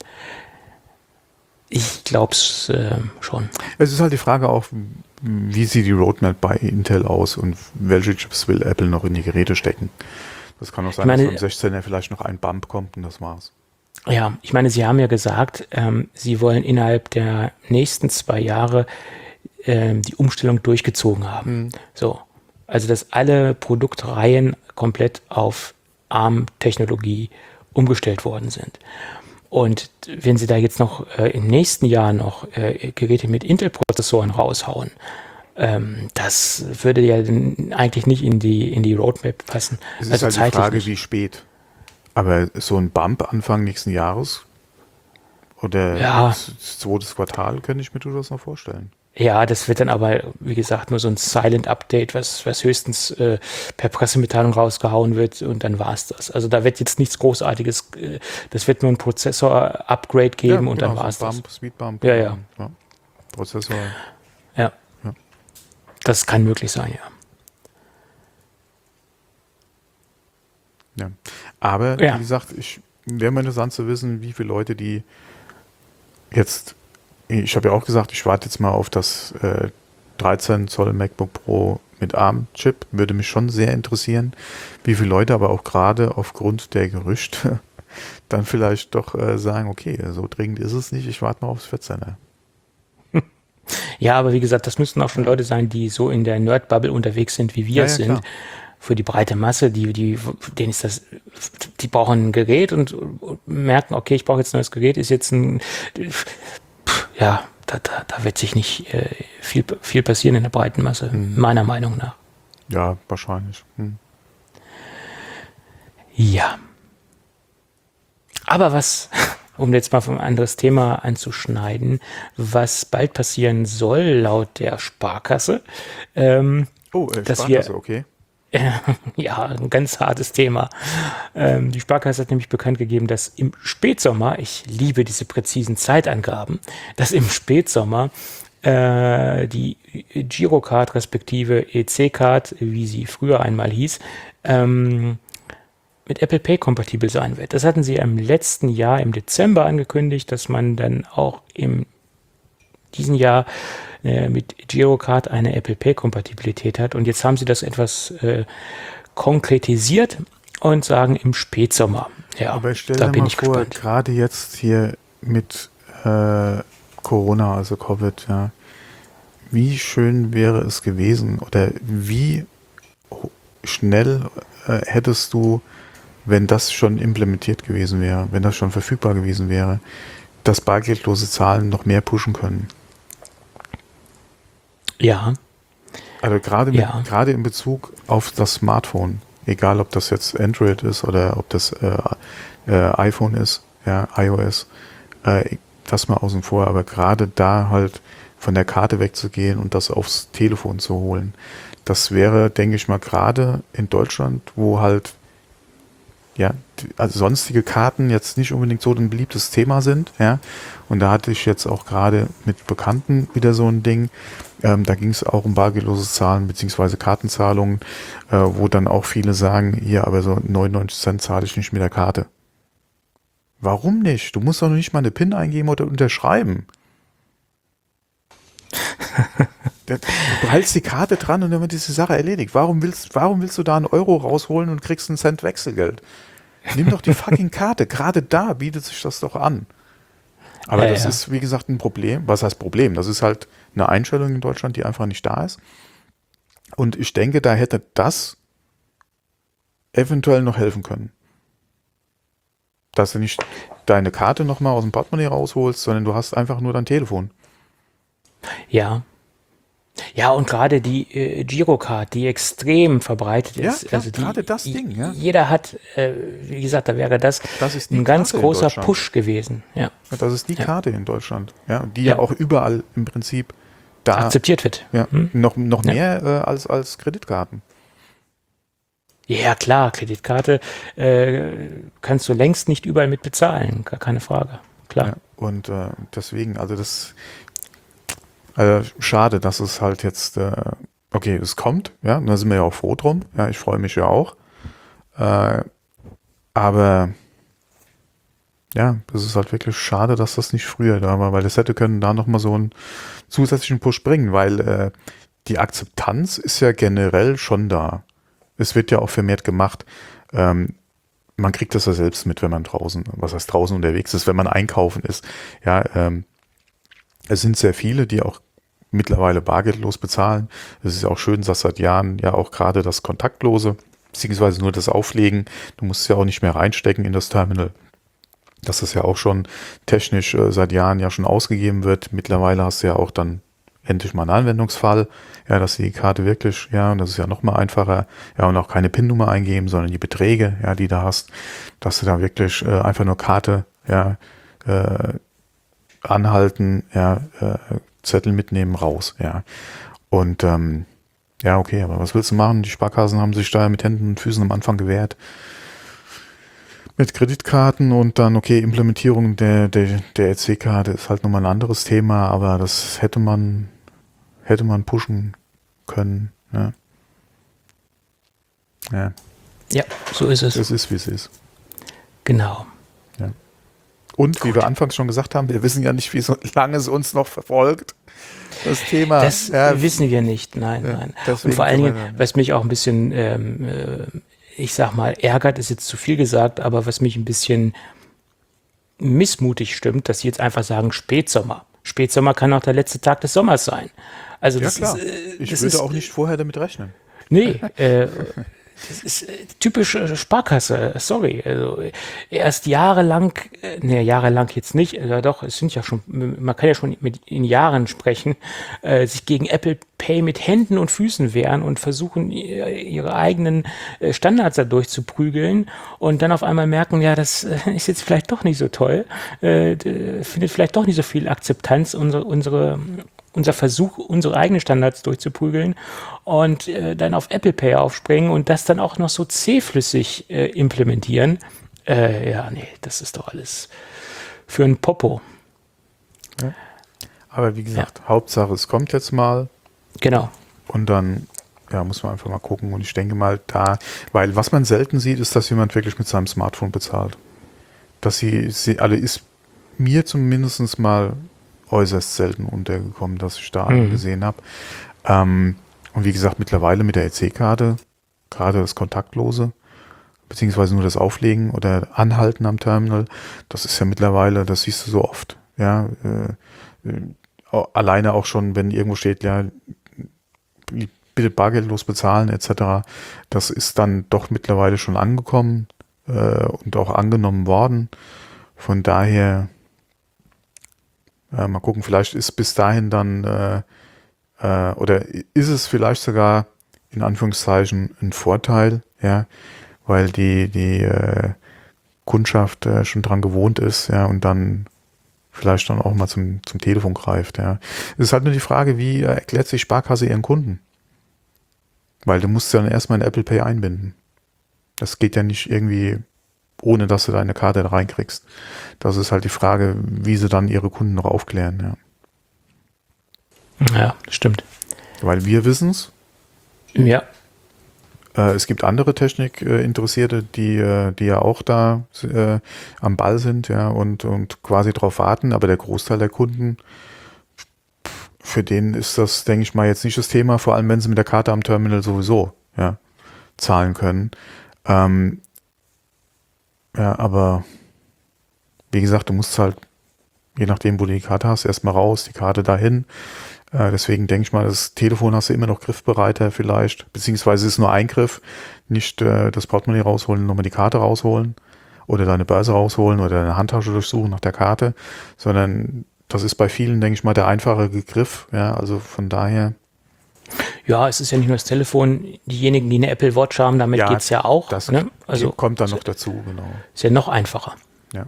ich glaube es schon. Es ist halt die Frage auch, wie sieht die Roadmap bei Intel aus und welche Chips will Apple noch in die Geräte stecken. Das kann auch sein, dass beim 16er vielleicht noch ein Bump kommt und das war's. Ja, ich meine, Sie haben ja gesagt, Sie wollen innerhalb der nächsten 2 Jahre die Umstellung durchgezogen haben. So. Also, dass alle Produktreihen komplett auf ARM-Technologie umgestellt worden sind. Und wenn Sie da jetzt noch im nächsten Jahr noch Geräte mit Intel-Prozessoren raushauen, das würde ja eigentlich nicht in die Roadmap passen. Es ist also halt die Frage, wie spät. Aber so ein Bump Anfang nächsten Jahres oder das 2. Quartal könnte ich mir durchaus noch vorstellen. Ja, das wird dann aber, wie gesagt, nur so ein Silent-Update, was höchstens per Pressemitteilung rausgehauen wird, und dann war es das. Also da wird jetzt nichts Großartiges, das wird nur ein Prozessor-Upgrade geben, und dann war es das. Speedbump. Ja. Prozessor. Ja. Das kann möglich sein, ja. Ja. Aber, wie gesagt, wäre mal interessant zu wissen, wie viele Leute, die jetzt, ich habe ja auch gesagt, ich warte jetzt mal auf das 13 Zoll MacBook Pro mit ARM-Chip, würde mich schon sehr interessieren, wie viele Leute aber auch gerade aufgrund der Gerüchte dann vielleicht doch sagen, okay, so dringend ist es nicht, ich warte mal aufs 14er. Ja, aber wie gesagt, das müssten auch schon Leute sein, die so in der Nerd-Bubble unterwegs sind, wie wir es sind. Klar. Für die breite Masse, denen ist das, die brauchen ein Gerät und merken, okay, ich brauche jetzt ein neues Gerät, ist jetzt da wird sich nicht viel passieren in der breiten Masse, meiner Meinung nach. Ja, wahrscheinlich. Ja. Aber was, um jetzt mal ein anderes Thema anzuschneiden, was bald passieren soll, laut der Sparkasse, Sparkasse, okay. Ja, ein ganz hartes Thema. Die Sparkasse hat nämlich bekannt gegeben, dass im Spätsommer, ich liebe diese präzisen Zeitangaben, dass im Spätsommer die Girocard respektive EC-Card, wie sie früher einmal hieß, mit Apple Pay kompatibel sein wird. Das hatten sie im letzten Jahr im Dezember angekündigt, dass man dann auch in diesem Jahr mit Girocard eine Apple Pay-Kompatibilität hat. Und jetzt haben sie das etwas konkretisiert und sagen im Spätsommer. Ja, aber stell dir mal vor, gerade jetzt hier mit Corona, also Covid, ja, wie schön wäre es gewesen oder wie schnell hättest du, wenn das schon implementiert gewesen wäre, wenn das schon verfügbar gewesen wäre, das bargeldlose Zahlen noch mehr pushen können. Ja. Also gerade in Bezug auf das Smartphone, egal ob das jetzt Android ist oder ob das iPhone ist, ja, iOS, das mal außen vor, aber gerade da halt von der Karte wegzugehen und das aufs Telefon zu holen, das wäre, denke ich mal, gerade in Deutschland, wo halt ja, also sonstige Karten jetzt nicht unbedingt so ein beliebtes Thema sind, ja. Und da hatte ich jetzt auch gerade mit Bekannten wieder so ein Ding. Da ging es auch um bargeldlose Zahlen beziehungsweise Kartenzahlungen, wo dann auch viele sagen, hier, aber so 99 Cent zahle ich nicht mit der Karte. Warum nicht? Du musst doch nicht mal eine PIN eingeben oder unterschreiben. Du behältst die Karte dran und dann wird diese Sache erledigt. Warum willst du da einen Euro rausholen und kriegst einen Cent Wechselgeld? Nimm doch die fucking Karte. Gerade da bietet sich das doch an. Aber das ist, wie gesagt, ein Problem. Was heißt Problem? Das ist halt eine Einstellung in Deutschland, die einfach nicht da ist. Und ich denke, da hätte das eventuell noch helfen können. Dass du nicht deine Karte nochmal aus dem Portemonnaie rausholst, sondern du hast einfach nur dein Telefon. Ja. Ja, und gerade die Girocard, die extrem verbreitet ist. Ja, also gerade das Ding. Ja. Jeder hat, wie gesagt, da wäre das ist ein ganz großer Push gewesen. Ja. Das ist die Karte in Deutschland, ja, die ja auch überall im Prinzip da akzeptiert wird. Ja, noch mehr als Kreditkarten. Ja, klar, Kreditkarte kannst du längst nicht überall mit bezahlen, gar keine Frage. Klar. Ja, und deswegen, also das schade, dass es halt jetzt, okay, es kommt, ja, da sind wir ja auch froh drum, ja, ich freue mich ja auch, aber ja, das ist halt wirklich schade, dass das nicht früher da war, weil das hätte können da nochmal so einen zusätzlichen Push bringen, weil die Akzeptanz ist ja generell schon da. Es wird ja auch vermehrt gemacht. Man kriegt das ja selbst mit, wenn man draußen unterwegs ist, wenn man einkaufen ist. Ja, es sind sehr viele, die auch mittlerweile bargeldlos bezahlen. Es ist ja auch schön, dass seit Jahren ja auch gerade das Kontaktlose, beziehungsweise nur das Auflegen, du musst es ja auch nicht mehr reinstecken in das Terminal, dass das ja auch schon technisch seit Jahren ja schon ausgegeben wird. Mittlerweile hast du ja auch dann endlich mal einen Anwendungsfall, ja, dass die Karte wirklich, ja, und das ist ja noch mal einfacher, ja, und auch keine PIN-Nummer eingeben, sondern die Beträge, ja, die du hast, dass du da wirklich einfach nur Karte, ja, anhalten, ja, Zettel mitnehmen, raus, ja. Und ja, okay, aber was willst du machen? Die Sparkassen haben sich da mit Händen und Füßen am Anfang gewehrt. Mit Kreditkarten und dann, okay, Implementierung der EC-Karte ist halt nochmal ein anderes Thema, aber das hätte man pushen können. Ja, ja. Ja, so ist es. Es ist, wie es ist. Genau. Ja. Und wie wir anfangs schon gesagt haben, wir wissen ja nicht, wie so lange es uns noch verfolgt. Das Thema. Das wissen wir nicht, nein. Und vor allen Dingen, was mich auch ein bisschen, ich sag mal, ärgert, ist jetzt zu viel gesagt, aber was mich ein bisschen missmutig stimmt, dass sie jetzt einfach sagen Spätsommer. Spätsommer kann auch der letzte Tag des Sommers sein. Also das klar. Ist, ich würde auch nicht vorher damit rechnen. Nee, das ist typisch Sparkasse, sorry. Also erst jahrelang jetzt nicht, doch, es sind ja schon, man kann ja schon in Jahren sprechen, sich gegen Apple Pay mit Händen und Füßen wehren und versuchen, ihre eigenen Standards da durchzuprügeln und dann auf einmal merken, ja, das ist jetzt vielleicht doch nicht so toll, findet vielleicht doch nicht so viel Akzeptanz, unser Versuch, unsere eigenen Standards durchzuprügeln und dann auf Apple Pay aufspringen und das dann auch noch so zähflüssig implementieren. Ja, nee, das ist doch alles für ein Popo. Ja. Aber wie gesagt, Hauptsache, es kommt jetzt mal. Genau. Und dann muss man einfach mal gucken. Und ich denke mal weil was man selten sieht, ist, dass jemand wirklich mit seinem Smartphone bezahlt. Dass sie alle ist mir zumindest mal äußerst selten untergekommen, dass ich da einen gesehen habe. Und wie gesagt, mittlerweile mit der EC-Karte, gerade das Kontaktlose, beziehungsweise nur das Auflegen oder Anhalten am Terminal, das ist ja mittlerweile, das siehst du so oft. Ja, alleine auch schon, wenn irgendwo steht, ja, bitte bargeldlos bezahlen etc., das ist dann doch mittlerweile schon angekommen und auch angenommen worden. Von daher mal gucken, vielleicht ist bis dahin dann oder ist es vielleicht sogar in Anführungszeichen ein Vorteil, ja, weil die Kundschaft schon dran gewohnt ist, ja, und dann vielleicht dann auch mal zum Telefon greift, ja. Es ist halt nur die Frage, wie erklärt sich Sparkasse ihren Kunden? Weil du musst ja dann erstmal in Apple Pay einbinden. Das geht ja nicht irgendwie ohne dass du deine Karte da reinkriegst. Das ist halt die Frage, wie sie dann ihre Kunden noch aufklären. Ja, stimmt. Weil wir wissen es. Ja. Es gibt andere Technik-Interessierte, die ja auch da am Ball sind, ja, und quasi drauf warten, aber der Großteil der Kunden, für den ist das, denke ich mal, jetzt nicht das Thema, vor allem wenn sie mit der Karte am Terminal sowieso zahlen können. Aber wie gesagt, du musst halt, je nachdem, wo du die Karte hast, erstmal raus, die Karte dahin. Deswegen denke ich mal, das Telefon hast du immer noch griffbereiter vielleicht, beziehungsweise ist nur ein Griff, nicht das Portemonnaie rausholen, nochmal die Karte rausholen oder deine Börse rausholen oder deine Handtasche durchsuchen nach der Karte, sondern das ist bei vielen, denke ich mal, der einfache Griff. Ja, also von daher. Ja, es ist ja nicht nur das Telefon, diejenigen, die eine Apple Watch haben, damit geht es ja auch. Das Also kommt dann noch dazu, genau. Ist ja noch einfacher. Ja.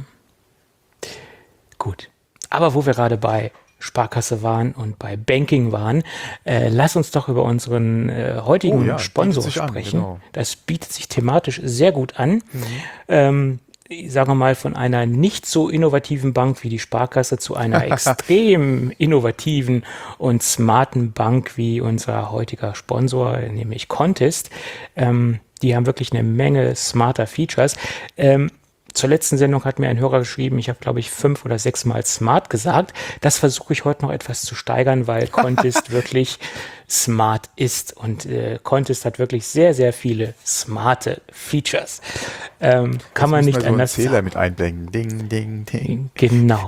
Gut. Aber wo wir gerade bei Sparkasse waren und bei Banking waren, lass uns doch über unseren heutigen Sponsor sprechen. Genau. Das bietet sich thematisch sehr gut an. Sagen wir mal, von einer nicht so innovativen Bank wie die Sparkasse zu einer extrem innovativen und smarten Bank wie unser heutiger Sponsor, nämlich Contest. Die haben wirklich eine Menge smarter Features. Zur letzten Sendung hat mir ein Hörer geschrieben, ich habe, glaube ich, 5 oder 6 Mal smart gesagt. Das versuche ich heute noch etwas zu steigern, weil Contest wirklich smart ist. Und Contest hat wirklich sehr, sehr viele smarte Features. Kann man nicht anders sagen. Zähler mit einblenden. Ding, ding, ding. Genau.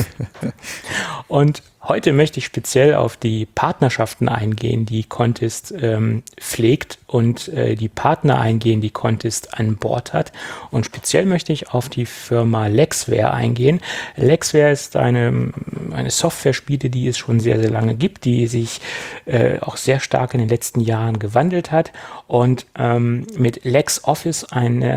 Und heute möchte ich speziell auf die Partnerschaften eingehen, die Contest pflegt und die Partner eingehen, die Contest an Bord hat. Und speziell möchte ich auf die Firma Lexware eingehen. Lexware ist eine Software-Sparte, die es schon sehr, sehr lange gibt, die sich auch sehr stark in den letzten Jahren gewandelt hat und mit LexOffice ein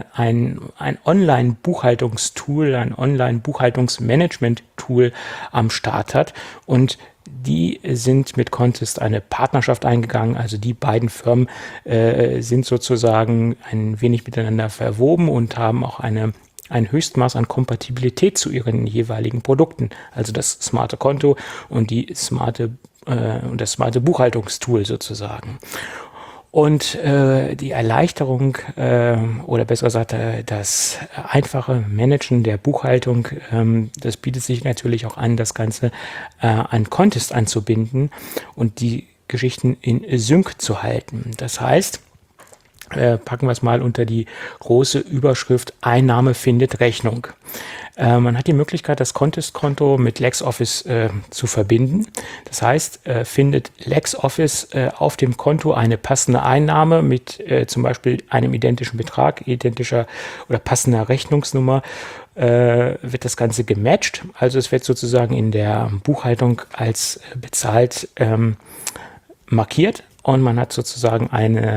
Online-Buchhaltungstool, ein Online-Buchhaltungsmanagement-Tool am Start hat. Und die sind mit Contest eine Partnerschaft eingegangen. Also die beiden Firmen sind sozusagen ein wenig miteinander verwoben und haben auch ein Höchstmaß an Kompatibilität zu ihren jeweiligen Produkten. Also das smarte Konto und das smarte Buchhaltungstool sozusagen. Und die Erleichterung oder besser gesagt das einfache Managen der Buchhaltung, das bietet sich natürlich auch an, das Ganze an Contest anzubinden und die Geschichten in Sync zu halten. Das heißt, packen wir es mal unter die große Überschrift Einnahme findet Rechnung. Man hat die Möglichkeit, das Contest-Konto mit LexOffice zu verbinden. Das heißt, findet LexOffice auf dem Konto eine passende Einnahme mit zum Beispiel einem identischen Betrag, identischer oder passender Rechnungsnummer, wird das Ganze gematcht. Also es wird sozusagen in der Buchhaltung als bezahlt markiert. Und man hat sozusagen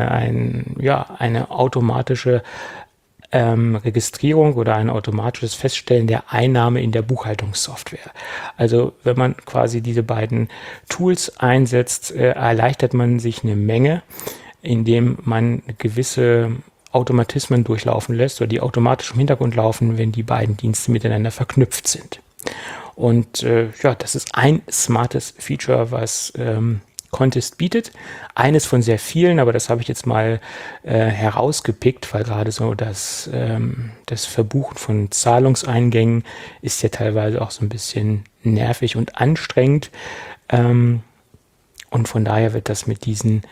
eine automatische Registrierung oder ein automatisches Feststellen der Einnahme in der Buchhaltungssoftware. Also wenn man quasi diese beiden Tools einsetzt, erleichtert man sich eine Menge, indem man gewisse Automatismen durchlaufen lässt oder die automatisch im Hintergrund laufen, wenn die beiden Dienste miteinander verknüpft sind. Und das ist ein smartes Feature, was Contest bietet. Eines von sehr vielen, aber das habe ich jetzt mal herausgepickt, weil gerade so das Verbuchen von Zahlungseingängen ist ja teilweise auch so ein bisschen nervig und anstrengend. Und von daher wird das mit diesen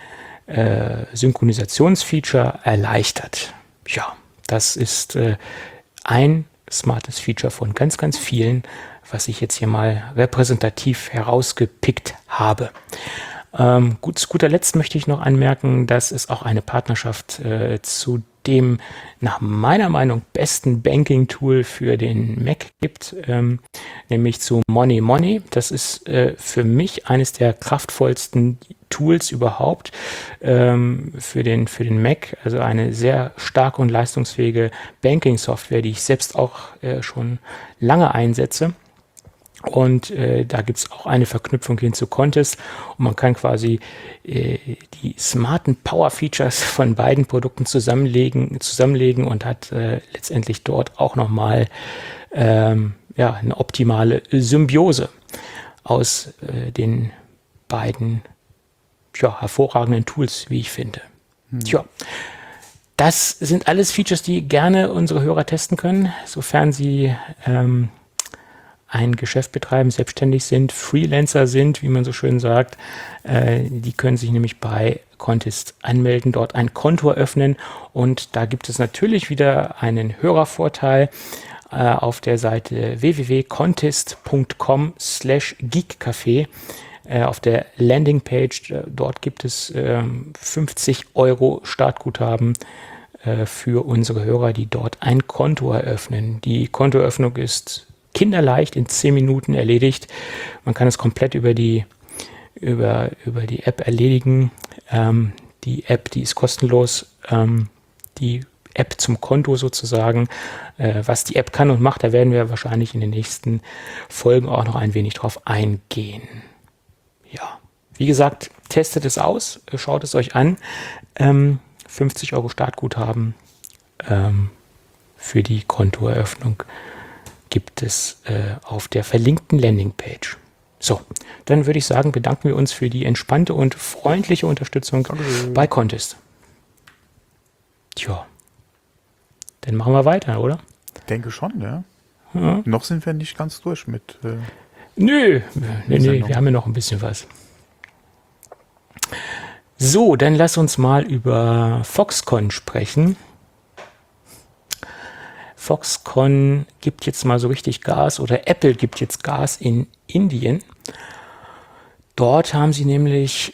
Synchronisationsfeature erleichtert. Ja, das ist ein smartes Feature von ganz, ganz vielen, was ich jetzt hier mal repräsentativ herausgepickt habe. Zu guter Letzt möchte ich noch anmerken, dass es auch eine Partnerschaft zu dem nach meiner Meinung besten Banking-Tool für den Mac gibt, nämlich zu Money. Das ist für mich eines der kraftvollsten Tools überhaupt für den Mac, also eine sehr starke und leistungsfähige Banking-Software, die ich selbst auch schon lange einsetze. Und da gibt es auch eine Verknüpfung hin zu Contest und man kann quasi die smarten Power-Features von beiden Produkten zusammenlegen und hat letztendlich dort auch nochmal eine optimale Symbiose aus den beiden hervorragenden Tools, wie ich finde. Tja, das sind alles Features, die gerne unsere Hörer testen können, sofern sie ein Geschäft betreiben, selbstständig sind, Freelancer sind, wie man so schön sagt. Die können sich nämlich bei Contest anmelden, dort ein Konto eröffnen und da gibt es natürlich wieder einen Hörervorteil auf der Seite www.contest.com/geekcafé. Auf der Landingpage, dort gibt es 50 € Startguthaben für unsere Hörer, die dort ein Konto eröffnen. Die Kontoeröffnung ist kinderleicht in 10 Minuten erledigt. Man kann es komplett über die App erledigen. Die App, die ist kostenlos. Die App zum Konto sozusagen. Was die App kann und macht, da werden wir wahrscheinlich in den nächsten Folgen auch noch ein wenig drauf eingehen. Ja, wie gesagt, testet es aus, schaut es euch an. 50 € Startguthaben für die Kontoeröffnung gibt es auf der verlinkten Landingpage. So, dann würde ich sagen, bedanken wir uns für die entspannte und freundliche Unterstützung bei Contest. Tja, dann machen wir weiter, oder? Denke schon, ja. Noch sind wir nicht ganz durch mit. Nö, wir haben ja noch ein bisschen was. So, dann lass uns mal über Foxconn sprechen. Foxconn gibt jetzt mal so richtig Gas oder Apple gibt jetzt Gas in Indien. Dort haben sie nämlich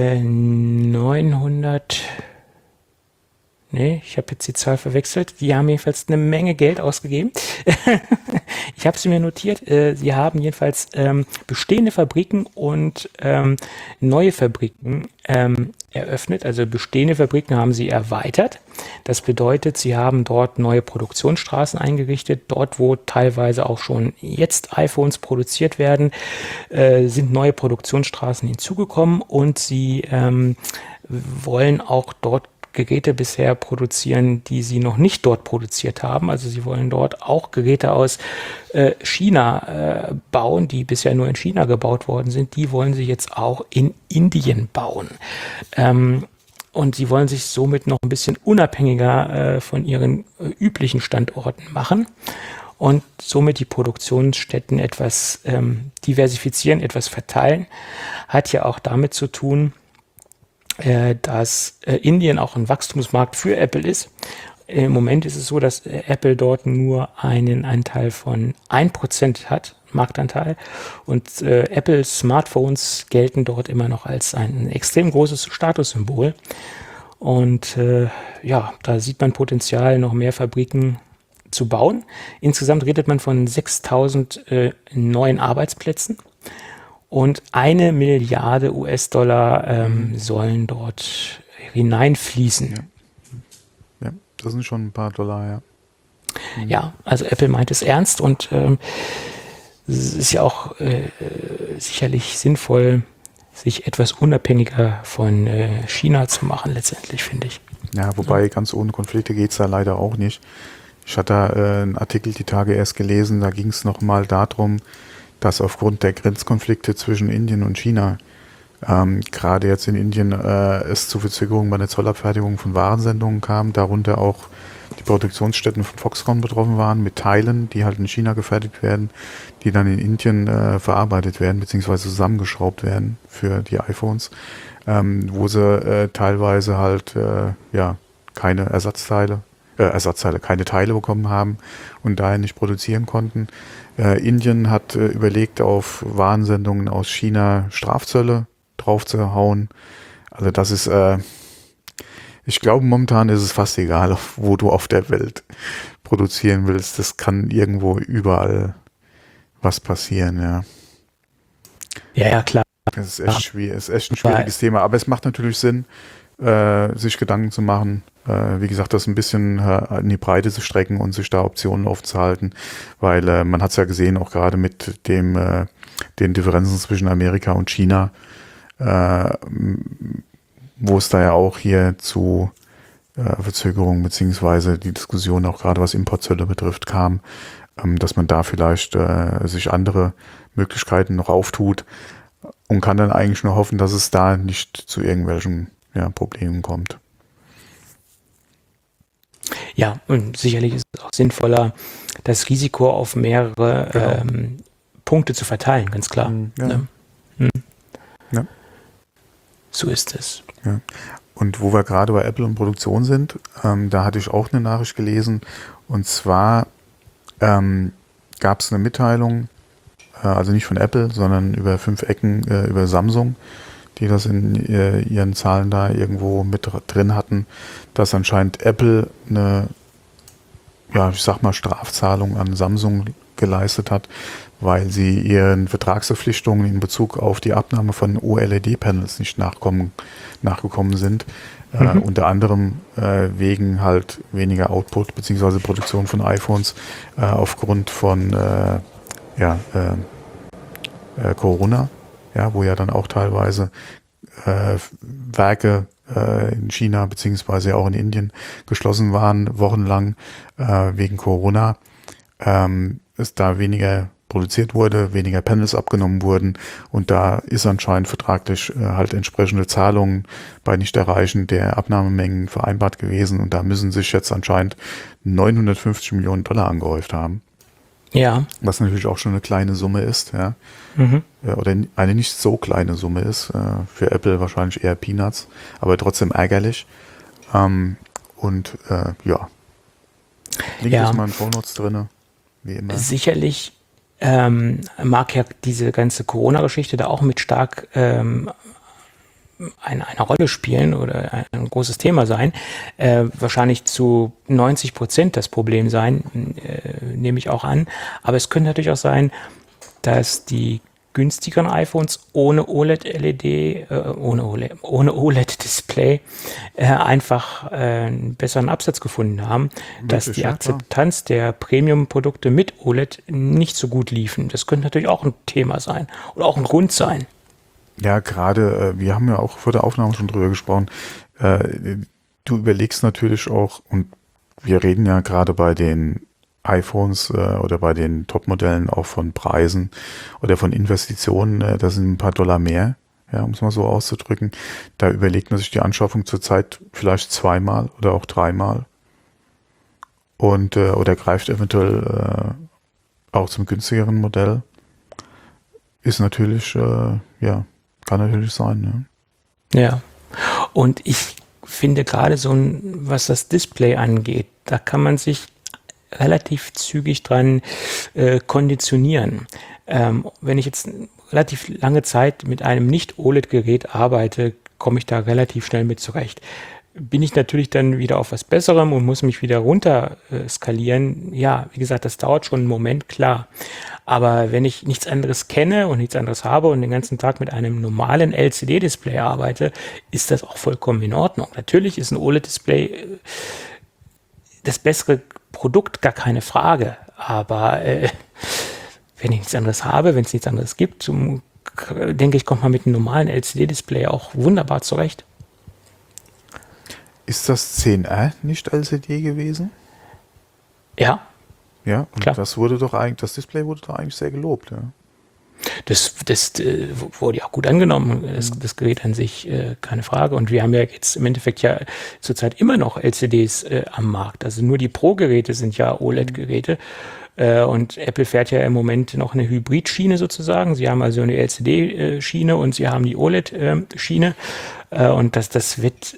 900... Nee, ich habe jetzt die Zahl verwechselt. Die haben jedenfalls eine Menge Geld ausgegeben. Ich habe sie mir notiert. Sie haben jedenfalls bestehende Fabriken und neue Fabriken eröffnet. Also bestehende Fabriken haben sie erweitert. Das bedeutet, sie haben dort neue Produktionsstraßen eingerichtet. Dort, wo teilweise auch schon jetzt iPhones produziert werden, sind neue Produktionsstraßen hinzugekommen und sie wollen auch dort Geräte bisher produzieren, die sie noch nicht dort produziert haben. Also sie wollen dort auch Geräte aus China bauen, die bisher nur in China gebaut worden sind. Die wollen sie jetzt auch in Indien bauen. Und sie wollen sich somit noch ein bisschen unabhängiger von ihren üblichen Standorten machen und somit die Produktionsstätten etwas diversifizieren, etwas verteilen. Hat ja auch damit zu tun, dass Indien auch ein Wachstumsmarkt für Apple ist. Im Moment ist es so, dass Apple dort nur einen Anteil von 1% hat, Marktanteil. Und Apple Smartphones gelten dort immer noch als ein extrem großes Statussymbol. Und da sieht man Potenzial, noch mehr Fabriken zu bauen. Insgesamt redet man von 6.000 neuen Arbeitsplätzen. Und 1 Milliarde US-Dollar sollen dort hineinfließen. Ja, das sind schon ein paar Dollar, ja. Ja, also Apple meint es ernst und es ist ja auch sicherlich sinnvoll, sich etwas unabhängiger von China zu machen, letztendlich, finde ich. Ja, wobei ganz ohne Konflikte geht es da leider auch nicht. Ich hatte einen Artikel die Tage erst gelesen, da ging es nochmal darum, dass aufgrund der Grenzkonflikte zwischen Indien und China, gerade jetzt in Indien, es zu Verzögerungen bei der Zollabfertigung von Warensendungen kam, darunter auch die Produktionsstätten von Foxconn betroffen waren, mit Teilen, die halt in China gefertigt werden, die dann in Indien verarbeitet werden, beziehungsweise zusammengeschraubt werden für die iPhones, wo sie teilweise halt keine keine Teile bekommen haben und daher nicht produzieren konnten. Indien hat überlegt, auf Warensendungen aus China Strafzölle drauf zu hauen. Also das ist, ich glaube momentan ist es fast egal, wo du auf der Welt produzieren willst. Das kann irgendwo überall was passieren, ja. Ja, klar. Das ist echt schwierig, ist echt ein schwieriges Thema, aber es macht natürlich Sinn, sich Gedanken zu machen. Wie gesagt, das ein bisschen in die Breite zu strecken und sich da Optionen aufzuhalten, weil man hat es ja gesehen, auch gerade mit den Differenzen zwischen Amerika und China, wo es da ja auch hier zu Verzögerungen beziehungsweise die Diskussion auch gerade was Importzölle betrifft kam, dass man da vielleicht sich andere Möglichkeiten noch auftut und kann dann eigentlich nur hoffen, dass es da nicht zu irgendwelchen Problemen kommt. Ja, und sicherlich ist es auch sinnvoller, das Risiko auf mehrere Punkte zu verteilen, ganz klar. Ja. Ne? Ja. So ist es. Ja. Und wo wir gerade bei Apple und Produktion sind, da hatte ich auch eine Nachricht gelesen. Und zwar gab es eine Mitteilung, also nicht von Apple, sondern über 5 Ecken über Samsung, die das in ihren Zahlen da irgendwo mit drin hatten, dass anscheinend Apple eine, ich sag mal, Strafzahlung an Samsung geleistet hat, weil sie ihren Vertragsverpflichtungen in Bezug auf die Abnahme von OLED-Panels nicht nachgekommen sind. Unter anderem wegen halt weniger Output bzw. Produktion von iPhones aufgrund von Corona, wo ja dann auch teilweise Werke in China beziehungsweise auch in Indien geschlossen waren, wochenlang wegen Corona, es da weniger produziert wurde, weniger Panels abgenommen wurden und da ist anscheinend vertraglich halt entsprechende Zahlungen bei Nichterreichen der Abnahmemengen vereinbart gewesen und da müssen sich jetzt anscheinend 950 Millionen Dollar angehäuft haben. Ja. Was natürlich auch schon eine kleine Summe ist, ja. Oder eine nicht so kleine Summe ist, für Apple wahrscheinlich eher Peanuts, aber trotzdem ärgerlich. Link ist mal in Shownotes drin, wie immer. Sicherlich mag ja diese ganze Corona-Geschichte da auch mit stark eine Rolle spielen oder ein großes Thema sein. Wahrscheinlich zu 90% das Problem sein, nehme ich auch an. Aber es könnte natürlich auch sein, dass die günstigeren iPhones ohne OLED-Display einfach einen besseren Absatz gefunden haben, dass die Akzeptanz der Premium-Produkte mit OLED nicht so gut liefen. Das könnte natürlich auch ein Thema sein oder auch ein Grund sein. Ja, gerade, wir haben ja auch vor der Aufnahme schon drüber gesprochen, du überlegst natürlich auch, und wir reden ja gerade bei den iPhones oder bei den Top-Modellen auch von Preisen oder von Investitionen, das sind ein paar Dollar mehr, um es mal so auszudrücken. Da überlegt man sich die Anschaffung zurzeit vielleicht 2-mal oder auch 3-mal und oder greift eventuell auch zum günstigeren Modell. Ist natürlich, kann natürlich sein. Ne? Ja, und ich finde gerade was das Display angeht, da kann man sich relativ zügig dran konditionieren. Wenn ich jetzt relativ lange Zeit mit einem Nicht-OLED-Gerät arbeite, komme ich da relativ schnell mit zurecht. Bin ich natürlich dann wieder auf was Besserem und muss mich wieder runter skalieren. Ja, wie gesagt, das dauert schon einen Moment, klar. Aber wenn ich nichts anderes kenne und nichts anderes habe und den ganzen Tag mit einem normalen LCD-Display arbeite, ist das auch vollkommen in Ordnung. Natürlich ist ein OLED-Display das bessere Produkt, gar keine Frage. Aber wenn ich nichts anderes habe, wenn es nichts anderes gibt, denke ich, kommt man mit einem normalen LCD-Display auch wunderbar zurecht. Ist das 10R nicht LCD gewesen? Ja. Ja, und klar. das Display wurde doch eigentlich sehr gelobt, ja. Das wurde ja auch gut angenommen, das Gerät an sich, keine Frage. Und wir haben ja jetzt im Endeffekt ja zurzeit immer noch LCDs am Markt. Also nur die Pro-Geräte sind ja OLED-Geräte. Und Apple fährt ja im Moment noch eine Hybrid-Schiene sozusagen. Sie haben also eine LCD-Schiene und sie haben die OLED-Schiene. Und das wird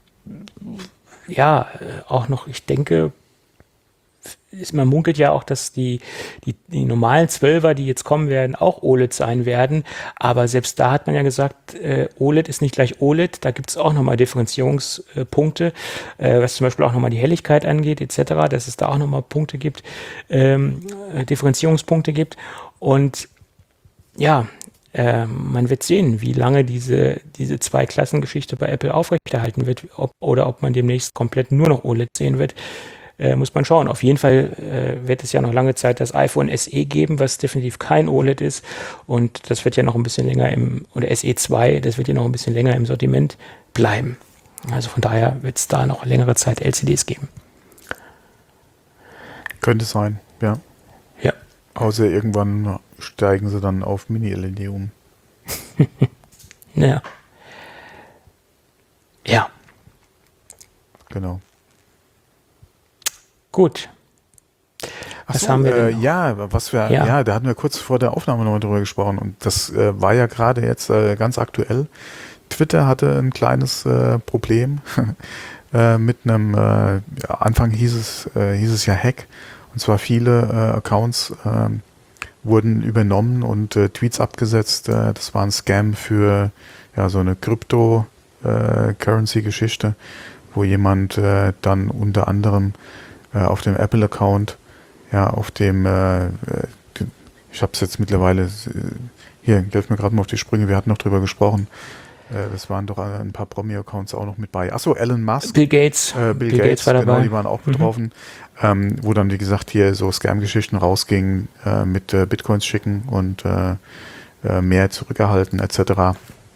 ja auch noch, ich denke, man munkelt ja auch, dass die normalen 12er, die jetzt kommen werden, auch OLED sein werden. Aber selbst da hat man ja gesagt, OLED ist nicht gleich OLED. Da gibt es auch nochmal Differenzierungspunkte, was zum Beispiel auch nochmal die Helligkeit angeht, etc., dass es da auch nochmal Punkte gibt, Differenzierungspunkte gibt. Und ja, Man wird sehen, wie lange diese Zwei-Klassen-Geschichte bei Apple aufrechterhalten wird, ob man demnächst komplett nur noch OLED sehen wird. Muss man schauen. Auf jeden Fall wird es ja noch lange Zeit das iPhone SE geben, was definitiv kein OLED ist. Und das wird ja noch ein bisschen länger oder SE 2, das wird ja noch ein bisschen länger im Sortiment bleiben. Also von daher wird es da noch längere Zeit LCDs geben. Könnte sein, ja. Ja. Außer irgendwann steigen sie dann auf Mini-LED um. Ja. Ja. Genau. Gut. Was haben wir denn noch? Da hatten wir kurz vor der Aufnahme nochmal drüber gesprochen und das war ja gerade jetzt ganz aktuell. Twitter hatte ein kleines Problem mit einem, Anfang hieß es ja Hack, und zwar viele Accounts wurden übernommen und Tweets abgesetzt. Das war ein Scam für so eine Crypto-Currency-Geschichte, wo jemand dann unter anderem auf dem Apple-Account, auf dem, ich habe es jetzt mittlerweile, hier, hilf mir gerade mal auf die Sprünge, wir hatten noch drüber gesprochen, das waren doch ein paar Promi-Accounts auch noch mit bei. Achso, Elon Musk. Bill Gates. Bill Gates war dabei. Genau, die waren auch betroffen. Wo dann, wie gesagt, hier so Scam-Geschichten rausgingen mit Bitcoins schicken und mehr zurückerhalten etc.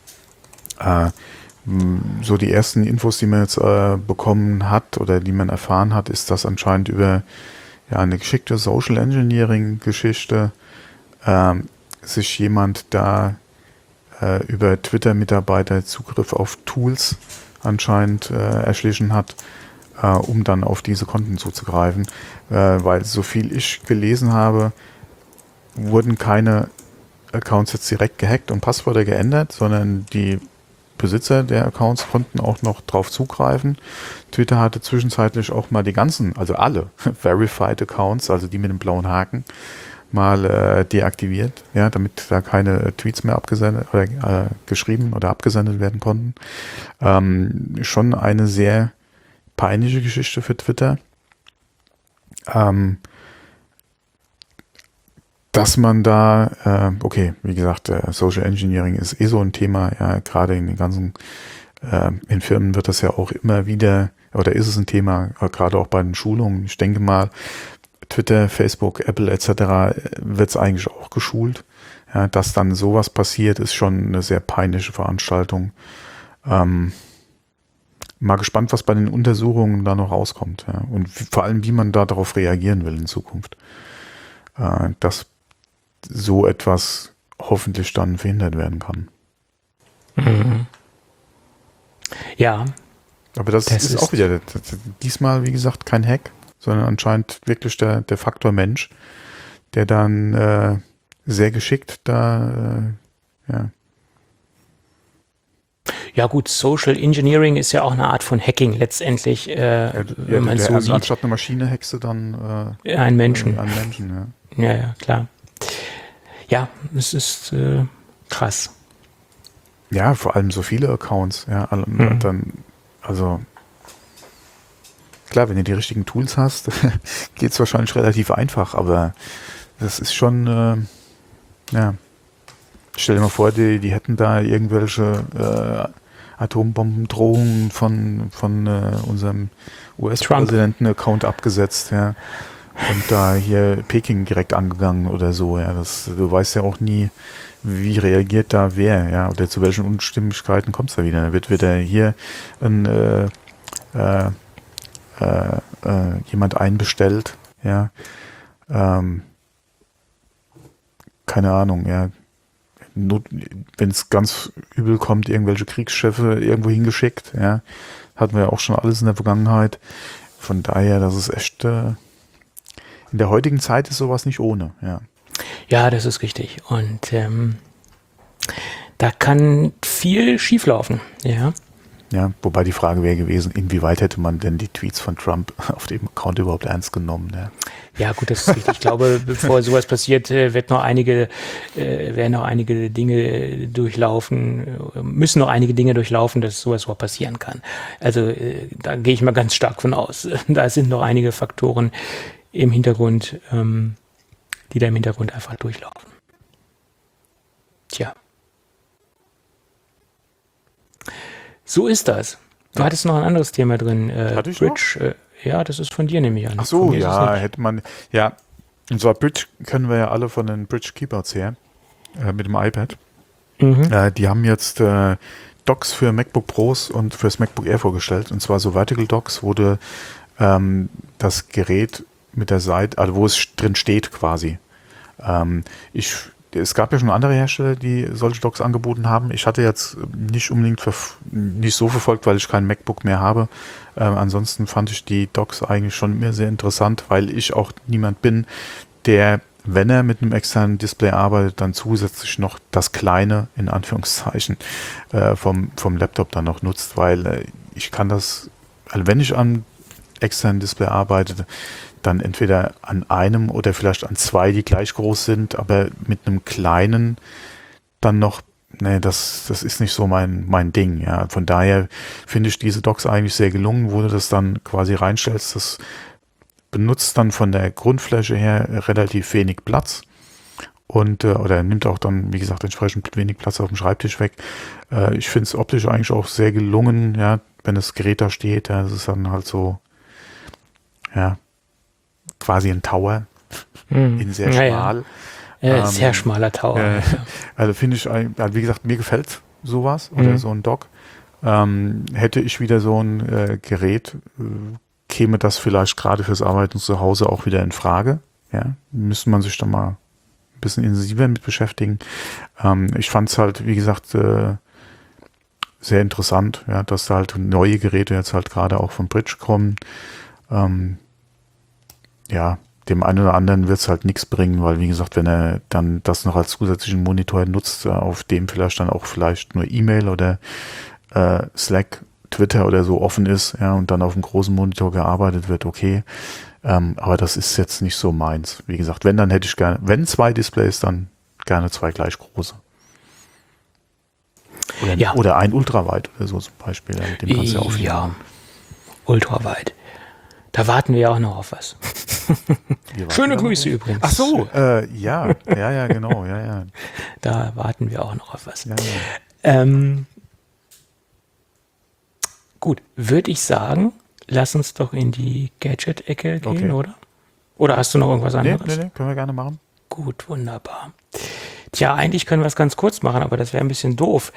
So die ersten Infos, die man jetzt bekommen hat oder die man erfahren hat, ist das anscheinend über eine geschickte Social Engineering-Geschichte sich jemand da über Twitter-Mitarbeiter Zugriff auf Tools anscheinend erschlichen hat, um dann auf diese Konten zuzugreifen. Weil so viel ich gelesen habe, wurden keine Accounts jetzt direkt gehackt und Passwörter geändert, sondern die Besitzer der Accounts konnten auch noch drauf zugreifen. Twitter hatte zwischenzeitlich auch mal die ganzen, also alle Verified Accounts, also die mit dem blauen Haken, mal deaktiviert, damit da keine Tweets mehr abgesendet oder geschrieben oder abgesendet werden konnten. Schon eine sehr peinliche Geschichte für Twitter. Dass man da, wie gesagt, Social Engineering ist so ein Thema, gerade in den ganzen, in Firmen wird das ja auch immer wieder, oder ist es ein Thema, gerade auch bei den Schulungen. Ich denke mal, Twitter, Facebook, Apple etc. wird es eigentlich auch geschult. Ja, dass dann sowas passiert, ist schon eine sehr peinliche Veranstaltung. Mal gespannt, was bei den Untersuchungen da noch rauskommt. Ja, und vor allem, wie man da darauf reagieren will in Zukunft. Dass so etwas hoffentlich dann verhindert werden kann. Mhm. Ja. Aber das ist auch wieder, diesmal, wie gesagt, kein Hack, sondern anscheinend wirklich der Faktor Mensch, der dann sehr geschickt da, Ja gut, Social Engineering ist ja auch eine Art von Hacking letztendlich, wenn man so sieht. Anstatt eine Maschine hackst du dann einen Menschen. Einen Menschen, Ja, klar. Ja, es ist krass. Ja, vor allem so viele Accounts. Ja, dann, also klar, wenn du die richtigen Tools hast, geht es wahrscheinlich relativ einfach, aber das ist schon, stell dir mal vor, die hätten da irgendwelche Atombombendrohungen von unserem US-Präsidenten-Account abgesetzt, und da hier Peking direkt angegangen oder so, du weißt ja auch nie, wie reagiert da wer, oder zu welchen Unstimmigkeiten kommt es da wieder. Wird wieder hier jemand einbestellt, keine Ahnung, wenn es ganz übel kommt, irgendwelche Kriegscheffe irgendwo hingeschickt, hatten wir ja auch schon alles in der Vergangenheit. Von daher, das ist echt, in der heutigen Zeit ist sowas nicht ohne, Ja, das ist richtig. Und da kann viel schieflaufen, Ja, wobei die Frage wäre gewesen, inwieweit hätte man denn die Tweets von Trump auf dem Account überhaupt ernst genommen? Ja, gut, das ist richtig. Ich glaube, bevor sowas passiert, werden noch einige Dinge durchlaufen, müssen noch einige Dinge durchlaufen, dass sowas überhaupt passieren kann. Also da gehe ich mal ganz stark von aus. Da sind noch einige Faktoren im Hintergrund, die da im Hintergrund einfach durchlaufen. Tja. So ist das. Du hattest noch ein anderes Thema drin. Hatte ich Bridge. Ja, das ist von dir nämlich an. Ach so, Von mir ist es ja, nicht. hätte man, ja, unser Bridge kennen wir ja alle von den Bridge Keyboards her, mit dem iPad. Die haben jetzt Docks für MacBook Pros und fürs MacBook Air vorgestellt, und zwar so Vertical Docks, wo du das Gerät mit der Seite, also wo es drin steht quasi. Es gab ja schon andere Hersteller, die solche Docks angeboten haben. Ich hatte jetzt nicht unbedingt nicht so verfolgt, weil ich kein MacBook mehr habe. Ansonsten fand ich die Docks eigentlich schon immer sehr interessant, weil ich auch niemand bin, der, wenn er mit einem externen Display arbeitet, dann zusätzlich noch das kleine, in Anführungszeichen, vom Laptop dann noch nutzt, weil ich kann das, also wenn ich an externen Display arbeite, dann entweder an einem oder vielleicht an zwei, die gleich groß sind, aber mit einem kleinen dann noch, nee, das ist nicht so mein Ding. Ja. Von daher finde ich diese Docks eigentlich sehr gelungen, wo du das dann quasi reinstellst. Das benutzt dann von der Grundfläche her relativ wenig Platz und oder nimmt auch dann, wie gesagt, entsprechend wenig Platz auf dem Schreibtisch weg. Ich finde es optisch eigentlich auch sehr gelungen, ja, wenn das Gerät da steht. Ja, das ist dann halt so, ja, quasi ein Tower in sehr schmal. Sehr schmaler Tower. Also finde ich, wie gesagt, mir gefällt sowas oder so ein Dock. Hätte ich wieder so ein Gerät, käme das vielleicht gerade fürs Arbeiten zu Hause auch wieder in Frage. Ja, müsste man sich da mal ein bisschen intensiver mit beschäftigen. Ich fand es halt, wie gesagt, sehr interessant, ja, dass da halt neue Geräte jetzt halt gerade auch von Bridge kommen. Ja, dem einen oder anderen wird es halt nichts bringen, weil, wie gesagt, wenn er dann das noch als zusätzlichen Monitor nutzt, auf dem vielleicht dann auch vielleicht nur E-Mail oder Slack, Twitter oder so offen ist, ja, und dann auf dem großen Monitor gearbeitet wird, okay. Aber das ist jetzt nicht so meins. Wie gesagt, wenn, dann hätte ich gerne, wenn 2 Displays, dann gerne 2 gleich große. Oder ein Ultraweit oder so zum Beispiel. Mit dem kannst du ja auch viel machen. Ultraweit. Da warten wir ja auch noch auf was. Schöne Grüße übrigens. Ach so, ja, genau, ja. Da warten wir auch noch auf was. Ja. Gut, würde ich sagen, lass uns doch in die Gadget-Ecke gehen, Okay. oder? Oder hast du noch irgendwas anderes? Nee, können wir gerne machen. Gut, wunderbar. Tja, eigentlich können wir es ganz kurz machen, aber das wäre ein bisschen doof.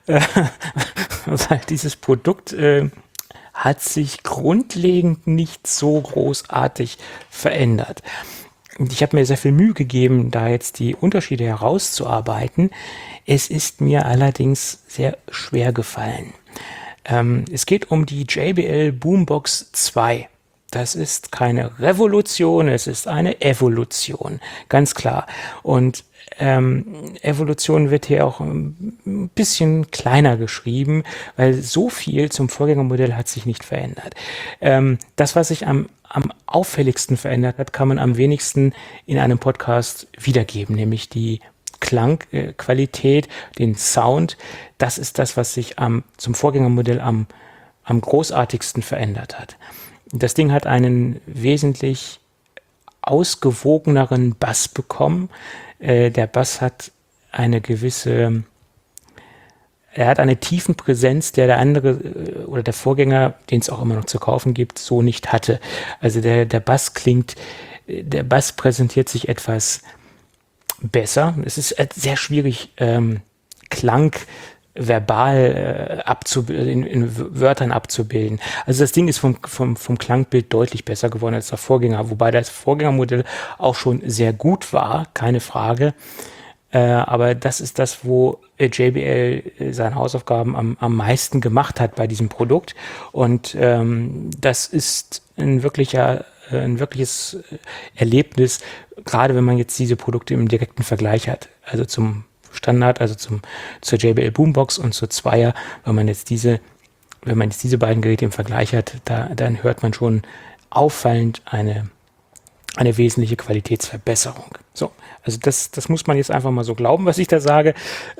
Weil dieses Produkt hat sich grundlegend nicht so großartig verändert. Und ich habe mir sehr viel Mühe gegeben, da jetzt die Unterschiede herauszuarbeiten. Es ist mir allerdings sehr schwer gefallen. Es geht um die JBL Boombox 2. Das ist keine Revolution, es ist eine Evolution, ganz klar. Und Evolution wird hier auch ein bisschen kleiner geschrieben, weil so viel zum Vorgängermodell hat sich nicht verändert. Das, was sich am auffälligsten verändert hat, kann man am wenigsten in einem Podcast wiedergeben, nämlich die Klangqualität, den Sound. Das ist das, was sich zum Vorgängermodell am großartigsten verändert hat. Das Ding hat einen wesentlich ausgewogeneren Bass bekommen. Der Bass hat eine gewisse, er hat eine Tiefenpräsenz, der andere oder der Vorgänger, den es auch immer noch zu kaufen gibt, so nicht hatte. Also der Bass präsentiert sich etwas besser. Es ist sehr schwierig, Klang verbal in Wörtern abzubilden. Also das Ding ist vom Klangbild deutlich besser geworden als der Vorgänger, wobei das Vorgängermodell auch schon sehr gut war, keine Frage. Aber das ist das, wo JBL seine Hausaufgaben am meisten gemacht hat bei diesem Produkt. Und das ist ein wirkliches Erlebnis, gerade wenn man jetzt diese Produkte im direkten Vergleich hat. Also zum Standard, also zur JBL Boombox und zur Zweier, wenn man jetzt diese beiden Geräte im Vergleich hat, dann hört man schon auffallend eine wesentliche Qualitätsverbesserung. So, also das muss man jetzt einfach mal so glauben, was ich da sage.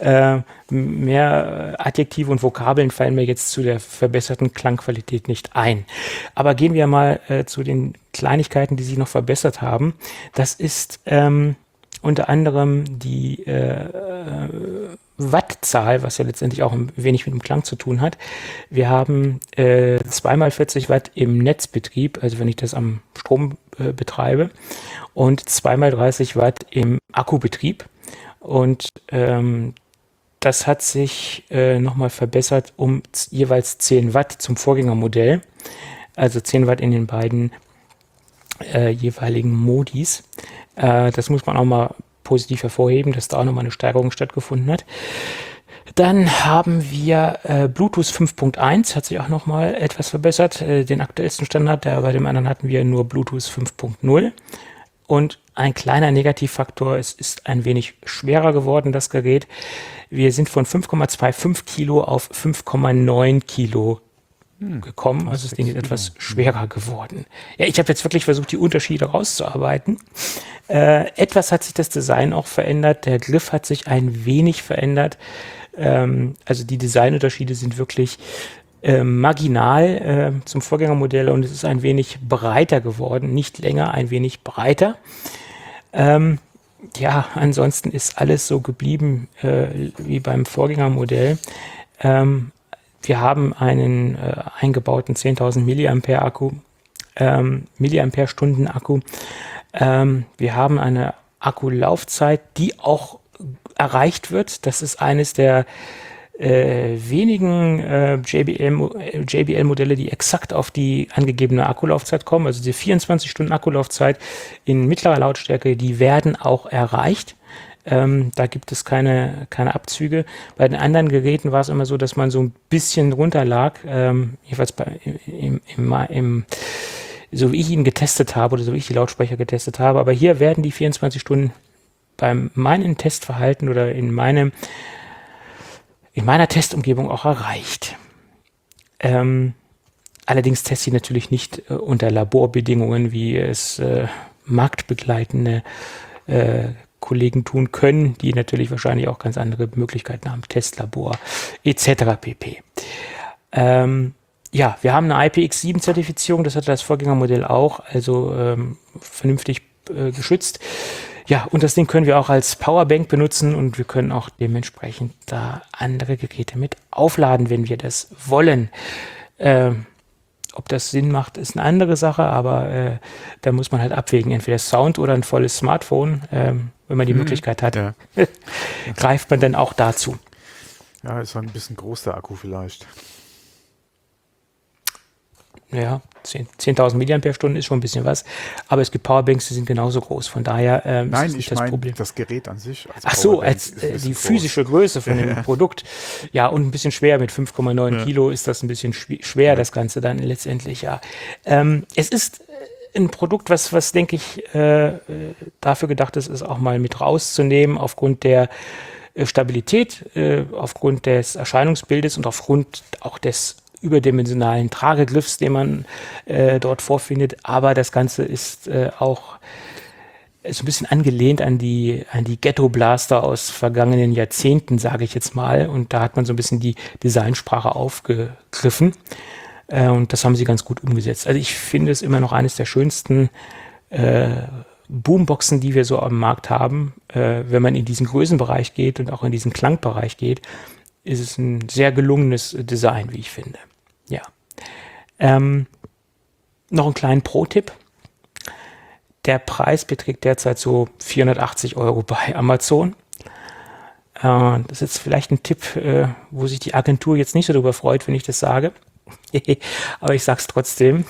Mehr Adjektive und Vokabeln fallen mir jetzt zu der verbesserten Klangqualität nicht ein. Aber gehen wir mal zu den Kleinigkeiten, die sich noch verbessert haben. Das ist unter anderem die Wattzahl, was ja letztendlich auch ein wenig mit dem Klang zu tun hat. Wir haben 2x40 Watt im Netzbetrieb, also wenn ich das am Strom betreibe, und 2x30 Watt im Akkubetrieb. Und das hat sich nochmal verbessert um jeweils 10 Watt zum Vorgängermodell. Also 10 Watt in den beiden jeweiligen Modis. Das muss man auch mal positiv hervorheben, dass da auch nochmal eine Steigerung stattgefunden hat. Dann haben wir Bluetooth 5.1, hat sich auch nochmal etwas verbessert. Den aktuellsten Standard, bei dem anderen hatten wir nur Bluetooth 5.0. Und ein kleiner Negativfaktor, es ist ein wenig schwerer geworden, das Gerät. Wir sind von 5,25 Kilo auf 5,9 Kilo gekommen. Also das Ding ist etwas schwerer geworden. Ja, ich habe jetzt wirklich versucht, die Unterschiede rauszuarbeiten. Etwas hat sich das Design auch verändert. Der Griff hat sich ein wenig verändert. Also die Designunterschiede sind wirklich marginal zum Vorgängermodell und es ist ein wenig breiter geworden. Nicht länger, ein wenig breiter. Ja, ansonsten ist alles so geblieben wie beim Vorgängermodell. Wir haben einen eingebauten 10.000 Milliampere Akku, Milliampere-Stunden Akku. Wir haben eine Akkulaufzeit, die auch erreicht wird. Das ist eines der wenigen JBL-Modelle, die exakt auf die angegebene Akkulaufzeit kommen. Also die 24 Stunden Akkulaufzeit in mittlerer Lautstärke, die werden auch erreicht. Da gibt es keine Abzüge. Bei den anderen Geräten war es immer so, dass man so ein bisschen runter lag, jedenfalls so wie ich ihn getestet habe oder so wie ich die Lautsprecher getestet habe. Aber hier werden die 24 Stunden bei meinem Testverhalten oder in meiner Testumgebung auch erreicht. Allerdings teste ich natürlich nicht unter Laborbedingungen, wie es marktbegleitende Kollegen tun können, die natürlich wahrscheinlich auch ganz andere Möglichkeiten haben, Testlabor etc. pp. Ja, wir haben eine IPX7-Zertifizierung, das hatte das Vorgängermodell auch, also vernünftig geschützt. Ja, und das Ding können wir auch als Powerbank benutzen und wir können auch dementsprechend da andere Geräte mit aufladen, wenn wir das wollen. Ob das Sinn macht, ist eine andere Sache, aber da muss man halt abwägen, entweder Sound oder ein volles Smartphone. Wenn man die Möglichkeit hat, greift man dann auch dazu. Ja, ist ein bisschen groß der Akku vielleicht. Ja, 10.000 Milliampere-Stunden ist schon ein bisschen was, aber es gibt Powerbanks, die sind genauso groß, von daher Nein, ist nicht das Problem. Das Gerät an sich. Ach so, als die physische Größe von dem Produkt. Ja, und ein bisschen schwer, mit 5,9 Kilo ist das ein bisschen schwer, das Ganze dann letztendlich, ja. Es ist ein Produkt, was denke ich, dafür gedacht ist, es auch mal mit rauszunehmen, aufgrund der Stabilität, aufgrund des Erscheinungsbildes und aufgrund auch des überdimensionalen Tragegriffs, den man dort vorfindet. Aber das Ganze ist auch so ein bisschen angelehnt an die Ghetto-Blaster aus vergangenen Jahrzehnten, sage ich jetzt mal. Und da hat man so ein bisschen die Designsprache aufgegriffen. Und das haben sie ganz gut umgesetzt. Also ich finde es immer noch eines der schönsten Boomboxen, die wir so am Markt haben. Wenn man in diesen Größenbereich geht und auch in diesen Klangbereich geht, ist es ein sehr gelungenes Design, wie ich finde. Ja. Noch einen kleinen Pro-Tipp. Der Preis beträgt derzeit so 480 € bei Amazon. Das ist jetzt vielleicht ein Tipp, wo sich die Agentur jetzt nicht so darüber freut, wenn ich das sage. Aber ich sage es trotzdem.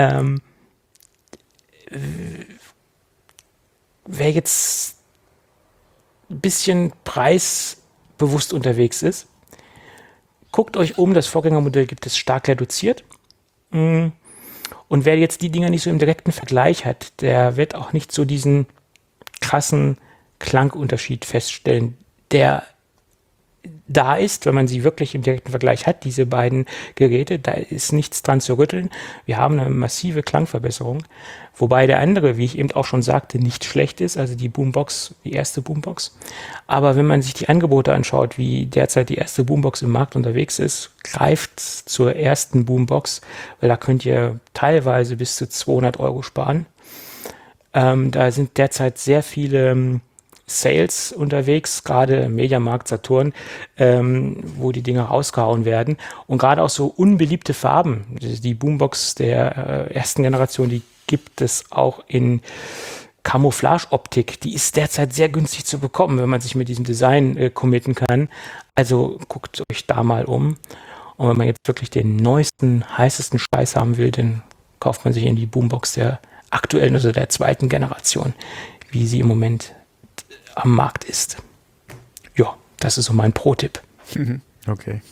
Wer jetzt ein bisschen preisbewusst unterwegs ist, guckt euch um, das Vorgängermodell gibt es stark reduziert. Und wer jetzt die Dinger nicht so im direkten Vergleich hat, der wird auch nicht so diesen krassen Klangunterschied feststellen, der da ist, wenn man sie wirklich im direkten Vergleich hat, diese beiden Geräte, da ist nichts dran zu rütteln. Wir haben eine massive Klangverbesserung, wobei der andere, wie ich eben auch schon sagte, nicht schlecht ist, also die Boombox, die erste Boombox. Aber wenn man sich die Angebote anschaut, wie derzeit die erste Boombox im Markt unterwegs ist, greift zur ersten Boombox, weil da könnt ihr teilweise bis zu 200 € sparen. Da sind derzeit sehr viele Sales unterwegs, gerade Mediamarkt, Saturn, wo die Dinge rausgehauen werden. Und gerade auch so unbeliebte Farben. Die Boombox der ersten Generation, die gibt es auch in Camouflage-Optik. Die ist derzeit sehr günstig zu bekommen, wenn man sich mit diesem Design committen kann. Also guckt euch da mal um. Und wenn man jetzt wirklich den neuesten, heißesten Scheiß haben will, dann kauft man sich in die Boombox der aktuellen, also der zweiten Generation, wie sie im Moment am Markt ist. Ja, das ist so mein Pro-Tipp. Okay.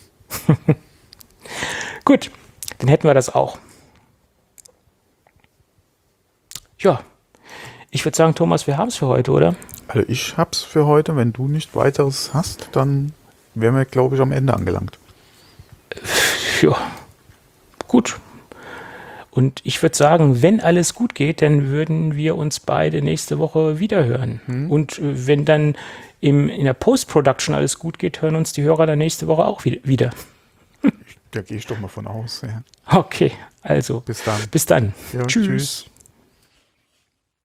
Gut, dann hätten wir das auch. Ja, ich würde sagen, Thomas, wir haben es für heute, oder? Also ich hab's für heute. Wenn du nicht weiteres hast, dann wären wir, glaube ich, am Ende angelangt. Ja, gut. Und ich würde sagen, wenn alles gut geht, dann würden wir uns beide nächste Woche wieder hören. Und wenn dann in der Post-Production alles gut geht, hören uns die Hörer dann nächste Woche auch wieder. Da gehe ich doch mal von aus. Ja. Okay, also Bis dann. Bis dann. Ja, Tschüss.